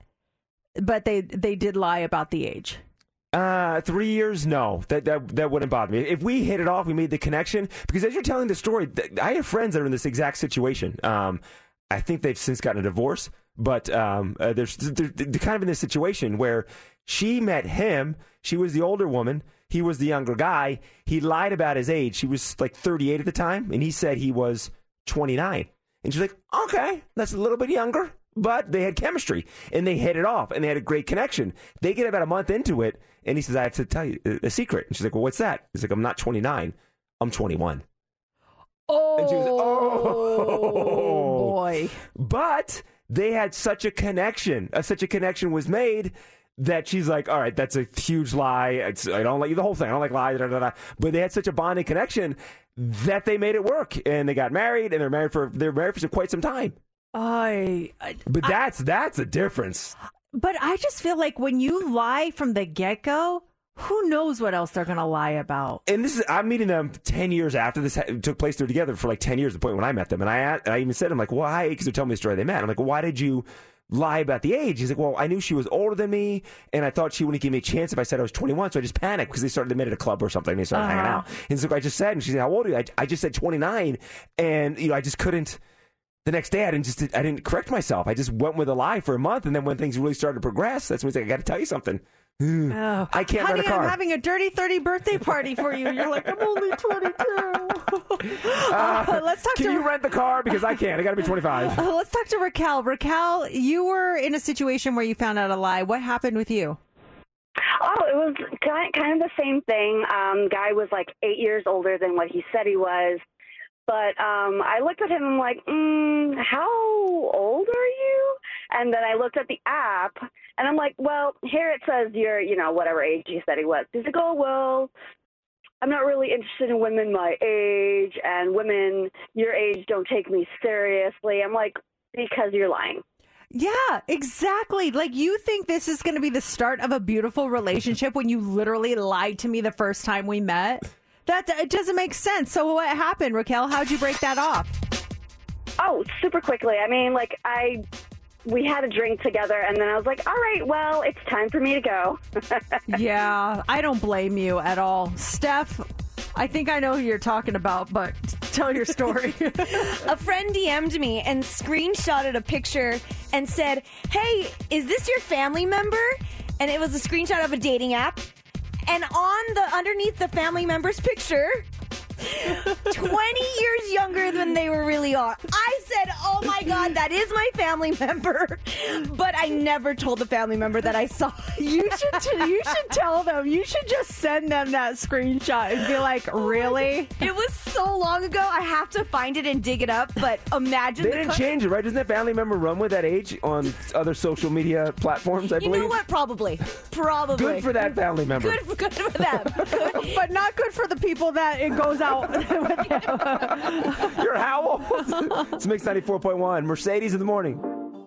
But they they did lie about the age. Uh, three years, no, that that that wouldn't bother me. If we hit it off, we made the connection. Because as you're telling the story, I have friends that are in this exact situation. Um, I think they've since gotten a divorce, but um, uh, they're, they're, they're kind of in this situation where she met him. She was the older woman. He was the younger guy. He lied about his age. She was like thirty-eight at the time, and he said he was twenty-nine. And she's like, okay, that's a little bit younger, but they had chemistry, and they hit it off, and they had a great connection. They get about a month into it, and he says, I have to tell you a secret. And she's like, well, what's that? He's like, I'm not twenty-nine. I'm twenty-one. Oh, and she was like, oh, boy. But they had such a connection. Uh, such a connection was made that she's like, all right, that's a huge lie. It's, I don't like you, the whole thing. I don't like lies. Da, da, da. But they had such a bonding connection that they made it work, and they got married, and they're married for they're married for quite some time. I, I but that's that's a difference. But I just feel like when you lie from the get go, who knows what else they're going to lie about? And this is I'm meeting them ten years after this ha- took place. They're together for like ten years. The point when I met them, and I and I even said, I'm like, why? Because they're telling me the story they met. I'm like, why did you lie about the age? He's like, well, I knew she was older than me, and I thought she wouldn't give me a chance if I said I was twenty-one, so I just panicked because they started they met at a club or something. And they started Uh-huh. hanging out. And so I just said, and she said, how old are you? I, I just said twenty-nine, and you know, I just couldn't. The next day, I didn't just I didn't correct myself. I just went with a lie for a month, and then when things really started to progress, that's when he's like, I got to tell you something. Oh. I can't Honey, rent a car. I'm having a dirty thirty birthday party for you. You're like, I'm only twenty-two. uh, let's talk Can to you rent the car? Because I can't. I got to be twenty-five. Uh, let's talk to Raquel. Raquel, you were in a situation where you found out a lie. What happened with you? Oh, it was kind kind of the same thing. Um, guy was like eight years older than what he said he was. But um, I looked at him and I'm like, mm, how old are you? And then I looked at the app and I'm like, well, here it says you're, you know, whatever age he said he was. He's like, oh, well, I'm not really interested in women my age, and women your age don't take me seriously. I'm like, because you're lying. Yeah, exactly. Like, you think this is going to be the start of a beautiful relationship when you literally lied to me the first time we met? That it doesn't make sense. So what happened, Raquel? How'd you break that off? Oh, super quickly. I mean, like, I we had a drink together, and then I was like, all right, well, it's time for me to go. Yeah, I don't blame you at all. Steph, I think I know who you're talking about, but tell your story. A friend D M'd me and screenshotted a picture and said, hey, is this your family member? And it was a screenshot of a dating app. And on the underneath the family member's picture, twenty years younger than they were really are. I said, oh my God, that is my family member. But I never told the family member that I saw. You should t- you should tell them. You should just send them that screenshot and be like, really? It was so long ago. I have to find it and dig it up. But imagine They the didn't co- change it, right? Doesn't that family member run with that age on other social media platforms, I You believe? know what? Probably. Probably. Good for that family member. Good for, good for them. Good. But not good for the people that it goes out with them. You're how old? It's Mix ninety-four point one. Mercedes in the morning.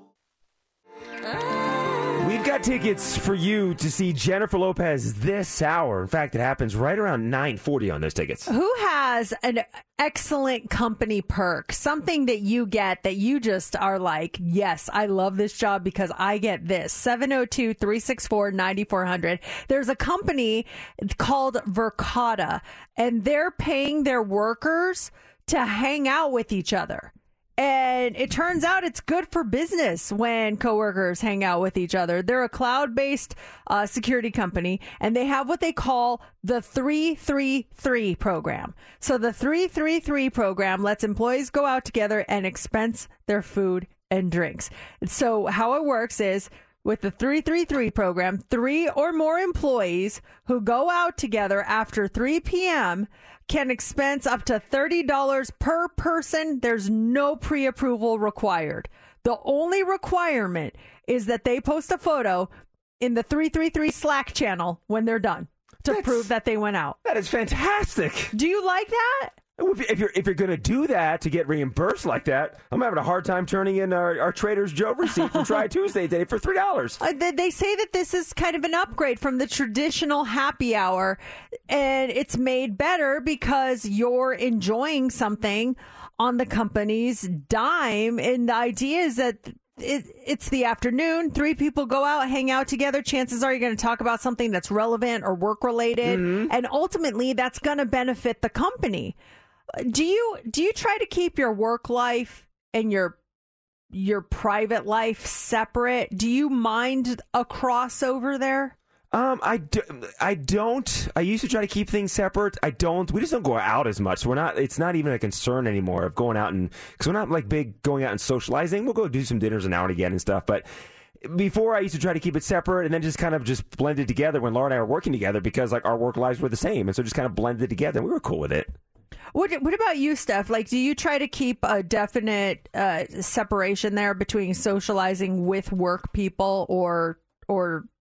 We've got tickets for you to see Jennifer Lopez this hour. In fact, it happens right around nine forty on those tickets. Who has an excellent company perk? Something that you get that you just are like, yes, I love this job because I get this. seven oh two, three six four, nine four zero zero. There's a company called Verkada, and they're paying their workers to hang out with each other. And it turns out it's good for business when coworkers hang out with each other. They're a cloud-based uh, security company, and they have what they call the three three three program. So the three three three program lets employees go out together and expense their food and drinks. So how it works is, with the three three three program, three or more employees who go out together after three p.m. can expense up to thirty dollars per person. There's no pre-approval required. The only requirement is that they post a photo in the three three three Slack channel when they're done to That's, prove that they went out. That is fantastic. Do you like that? If you're if you're going to do that to get reimbursed like that, I'm having a hard time turning in our, our Trader Joe receipt from Try Tuesday today for three dollars. Uh, they, they say that this is kind of an upgrade from the traditional happy hour, and it's made better because you're enjoying something on the company's dime. And the idea is that it, it's the afternoon, three people go out, hang out together. Chances are you're going to talk about something that's relevant or work related, mm-hmm. and ultimately that's going to benefit the company. Do you do you try to keep your work life and your your private life separate? Do you mind a crossover there? Um, I, do, I don't. I used to try to keep things separate. I don't. We just don't go out as much. We're not. It's not even a concern anymore of going out and because we're not like big going out and socializing. We'll go do some dinners now and again and stuff, but. Before, I used to try to keep it separate and then just kind of just blended together when Laura and I were working together because like our work lives were the same. And so just kind of blended together and we were cool with it. What What about you, Steph? Like, do you try to keep a definite uh, separation there between socializing with work people or or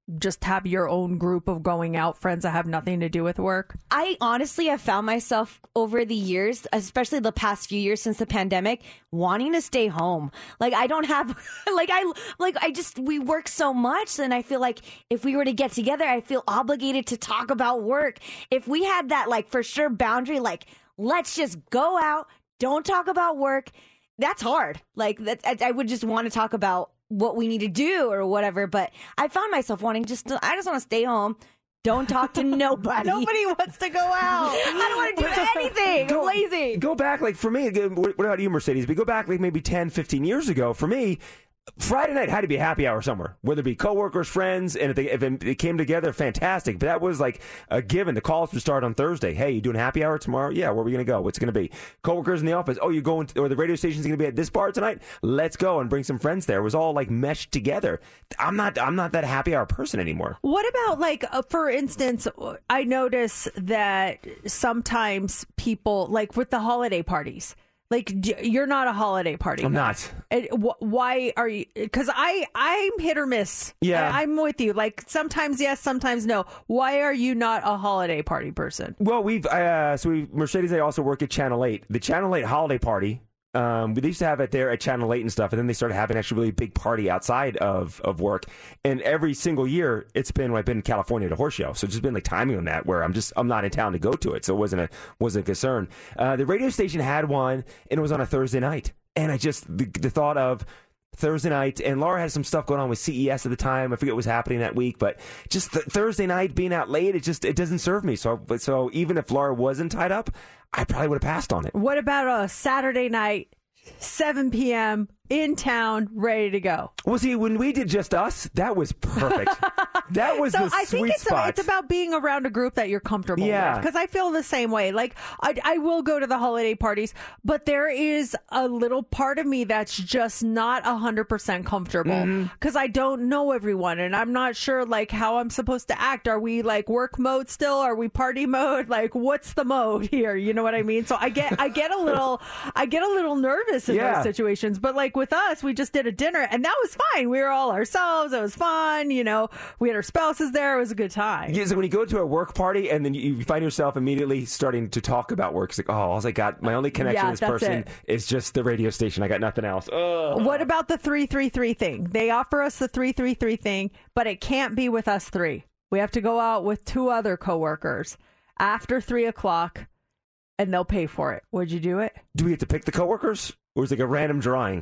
just have your own group of going out friends that have nothing to do with work? I honestly have found myself over the years, especially the past few years since the pandemic, wanting to stay home. Like I don't have, like I, like I just, we work so much, and I feel like if we were to get together, I feel obligated to talk about work. If we had that, like for sure boundary, like let's just go out, don't talk about work. That's hard. Like that, I, I would just want to talk about what we need to do or whatever, but I found myself wanting just to, I just want to stay home, don't talk to nobody. Nobody wants to go out. I don't want to do anything. Go, I'm lazy. Go back, like for me, what about you, Mercedes? We go back like maybe ten, fifteen years ago. For me, Friday night had to be a happy hour somewhere, whether it be coworkers, friends, and if they if it came together, fantastic. But that was like a given. The calls would start on Thursday. Hey, you doing happy hour tomorrow? Yeah, where are we going to go? What's it going to be? Coworkers in the office. Oh, you're going to, or the radio station's going to be at this bar tonight? Let's go and bring some friends there. It was all like meshed together. I'm not I'm not that happy hour person anymore. What about like, uh, for instance, I notice that sometimes people, like with the holiday parties, like you're not a holiday party. I'm guy. not. It, wh- why are you? Because I I'm hit or miss. Yeah, I, I'm with you. Like sometimes yes, sometimes no. Why are you not a holiday party person? Well, we've uh, so we Mercedes. I also work at Channel eight. The Channel eight holiday party. Um, we used to have it there at Channel eight and stuff, and then they started having actually really big party outside of, of work. And every single year, it's been when I've been in California at a horse show, so it's just been like timing on that where I'm just I'm not in town to go to it, so it wasn't a wasn't a concern. Uh, the radio station had one, and it was on a Thursday night, and I just the, the thought of Thursday night, and Laura had some stuff going on with C E S at the time. I forget what was happening that week, but just th- Thursday night being out late, it just it doesn't serve me. So so even if Laura wasn't tied up, I probably would have passed on it. What about a Saturday night, seven p.m. in town, ready to go? Well, see, when we did Just Us, that was perfect. That was so the I sweet think it's, spot. A, it's about being around a group that you're comfortable Yeah. with. Because I feel the same way. Like, I, I will go to the holiday parties, but there is a little part of me that's just not one hundred percent comfortable. Because Mm-hmm. I don't know everyone, and I'm not sure, like, how I'm supposed to act. Are we, like, work mode still? Are we party mode? Like, what's the mode here? You know what I mean? So I get I get a little I get a little nervous in Yeah. those situations. But, like, with us, we just did a dinner, and that was fine. We were all ourselves. It was fun. You know, we had our spouses there. It was a good time. Yeah, so when you go to a work party and then you, you find yourself immediately starting to talk about work, it's like, oh, all I got, my only connection Yeah, to this that's person it. is just the radio station. I got nothing else. Ugh. What about the three three three thing? They offer us the three three three thing, but it can't be with us three. We have to go out with two other coworkers after three o'clock, and they'll pay for it. Would you do it? Do we get to pick the coworkers, or is it like a random drawing?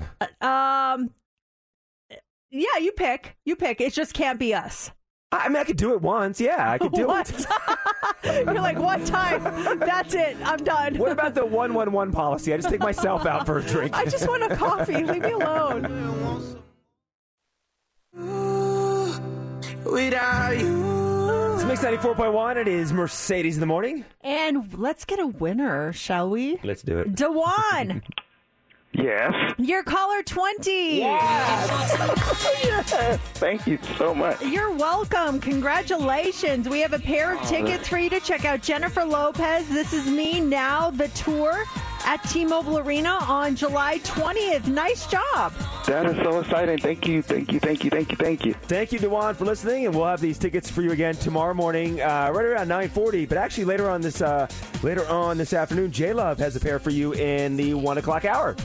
Um, yeah, you pick. You pick. It just can't be us. I mean, I could do it once. Yeah, I could do What? it. You're like, one time. That's it. I'm done. What about the one one one policy? I just take myself out for a drink. I just want a coffee. Leave me alone. Without you. It's Mix ninety-four point one. It is Mercedes in the morning. And let's get a winner, shall we? Let's do it. Dewan. Yes. You're caller twenty. Yes. Thank you so much. You're welcome. Congratulations. We have a pair of tickets for you to check out Jennifer Lopez. This Is Me Now, the tour at T-Mobile Arena on July twentieth. Nice job. That is so exciting. Thank you. Thank you. Thank you. Thank you. Thank you. Thank you, Dewan, for listening, and we'll have these tickets for you again tomorrow morning, uh, right around nine forty. But actually, later on this uh, later on this afternoon, J Love has a pair for you in the one o'clock hour.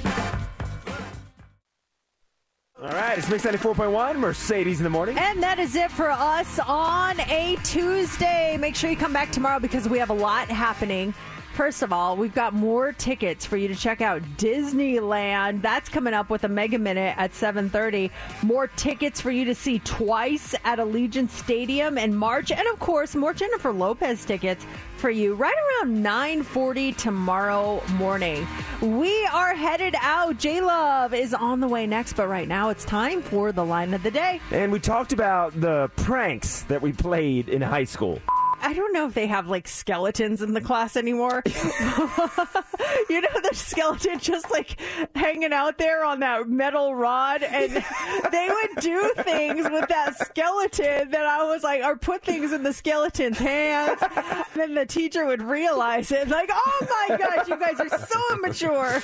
All right, it's Mix ninety-four point one, Mercedes in the morning. And that is it for us on a Tuesday. Make sure you come back tomorrow because we have a lot happening. First of all, we've got more tickets for you to check out Disneyland. That's coming up with a Mega Minute at seven thirty. More tickets for you to see Twice at Allegiant Stadium in March. And, of course, more Jennifer Lopez tickets for you right around nine forty tomorrow morning. We are headed out. J-Love is on the way next, but right now it's time for the line of the day. And we talked about the pranks that we played in high school. I don't know if they have, like, skeletons in the class anymore. You know, the skeleton just, like, hanging out there on that metal rod, and they would do things with that skeleton that I was like, or put things in the skeleton's hands, and then the teacher would realize it, like, oh my gosh, you guys are so immature.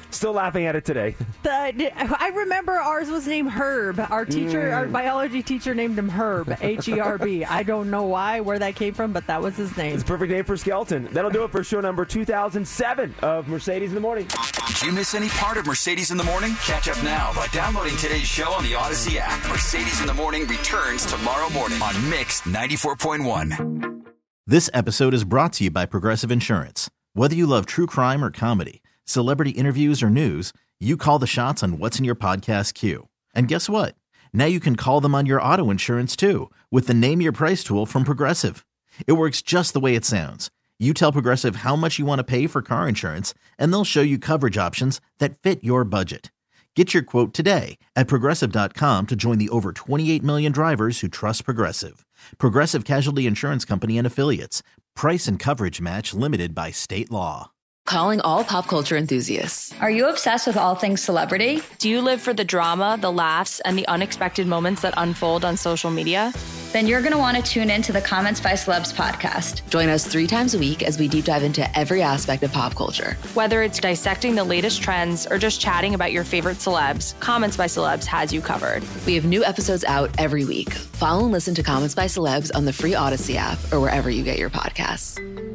Still laughing at it today. The, I remember ours was named Herb. Our teacher, mm. our biology teacher named him Herb, H E R B. I don't know why, where that came from, but that was his name. It's a perfect name for skeleton. That'll do it for show number two thousand seven of Mercedes in the Morning. Did you miss any part of Mercedes in the Morning? Catch up now by downloading today's show on the Odyssey app. Mercedes in the Morning returns tomorrow morning on Mix ninety-four point one. This episode is brought to you by Progressive Insurance. Whether you love true crime or comedy, celebrity interviews or news, you call the shots on what's in your podcast queue. And guess what? Now you can call them on your auto insurance too with the Name Your Price tool from Progressive. It works just the way it sounds. You tell Progressive how much you want to pay for car insurance, and they'll show you coverage options that fit your budget. Get your quote today at Progressive dot com to join the over twenty-eight million drivers who trust Progressive. Progressive Casualty Insurance Company and Affiliates. Price and coverage match limited by state law. Calling all pop culture enthusiasts. Are you obsessed with all things celebrity? Do you live for the drama, the laughs, and the unexpected moments that unfold on social media? Then you're going to want to tune in to the Comments by Celebs podcast. Join us three times a week as we deep dive into every aspect of pop culture. Whether it's dissecting the latest trends or just chatting about your favorite celebs, Comments by Celebs has you covered. We have new episodes out every week. Follow and listen to Comments by Celebs on the free Odyssey app or wherever you get your podcasts.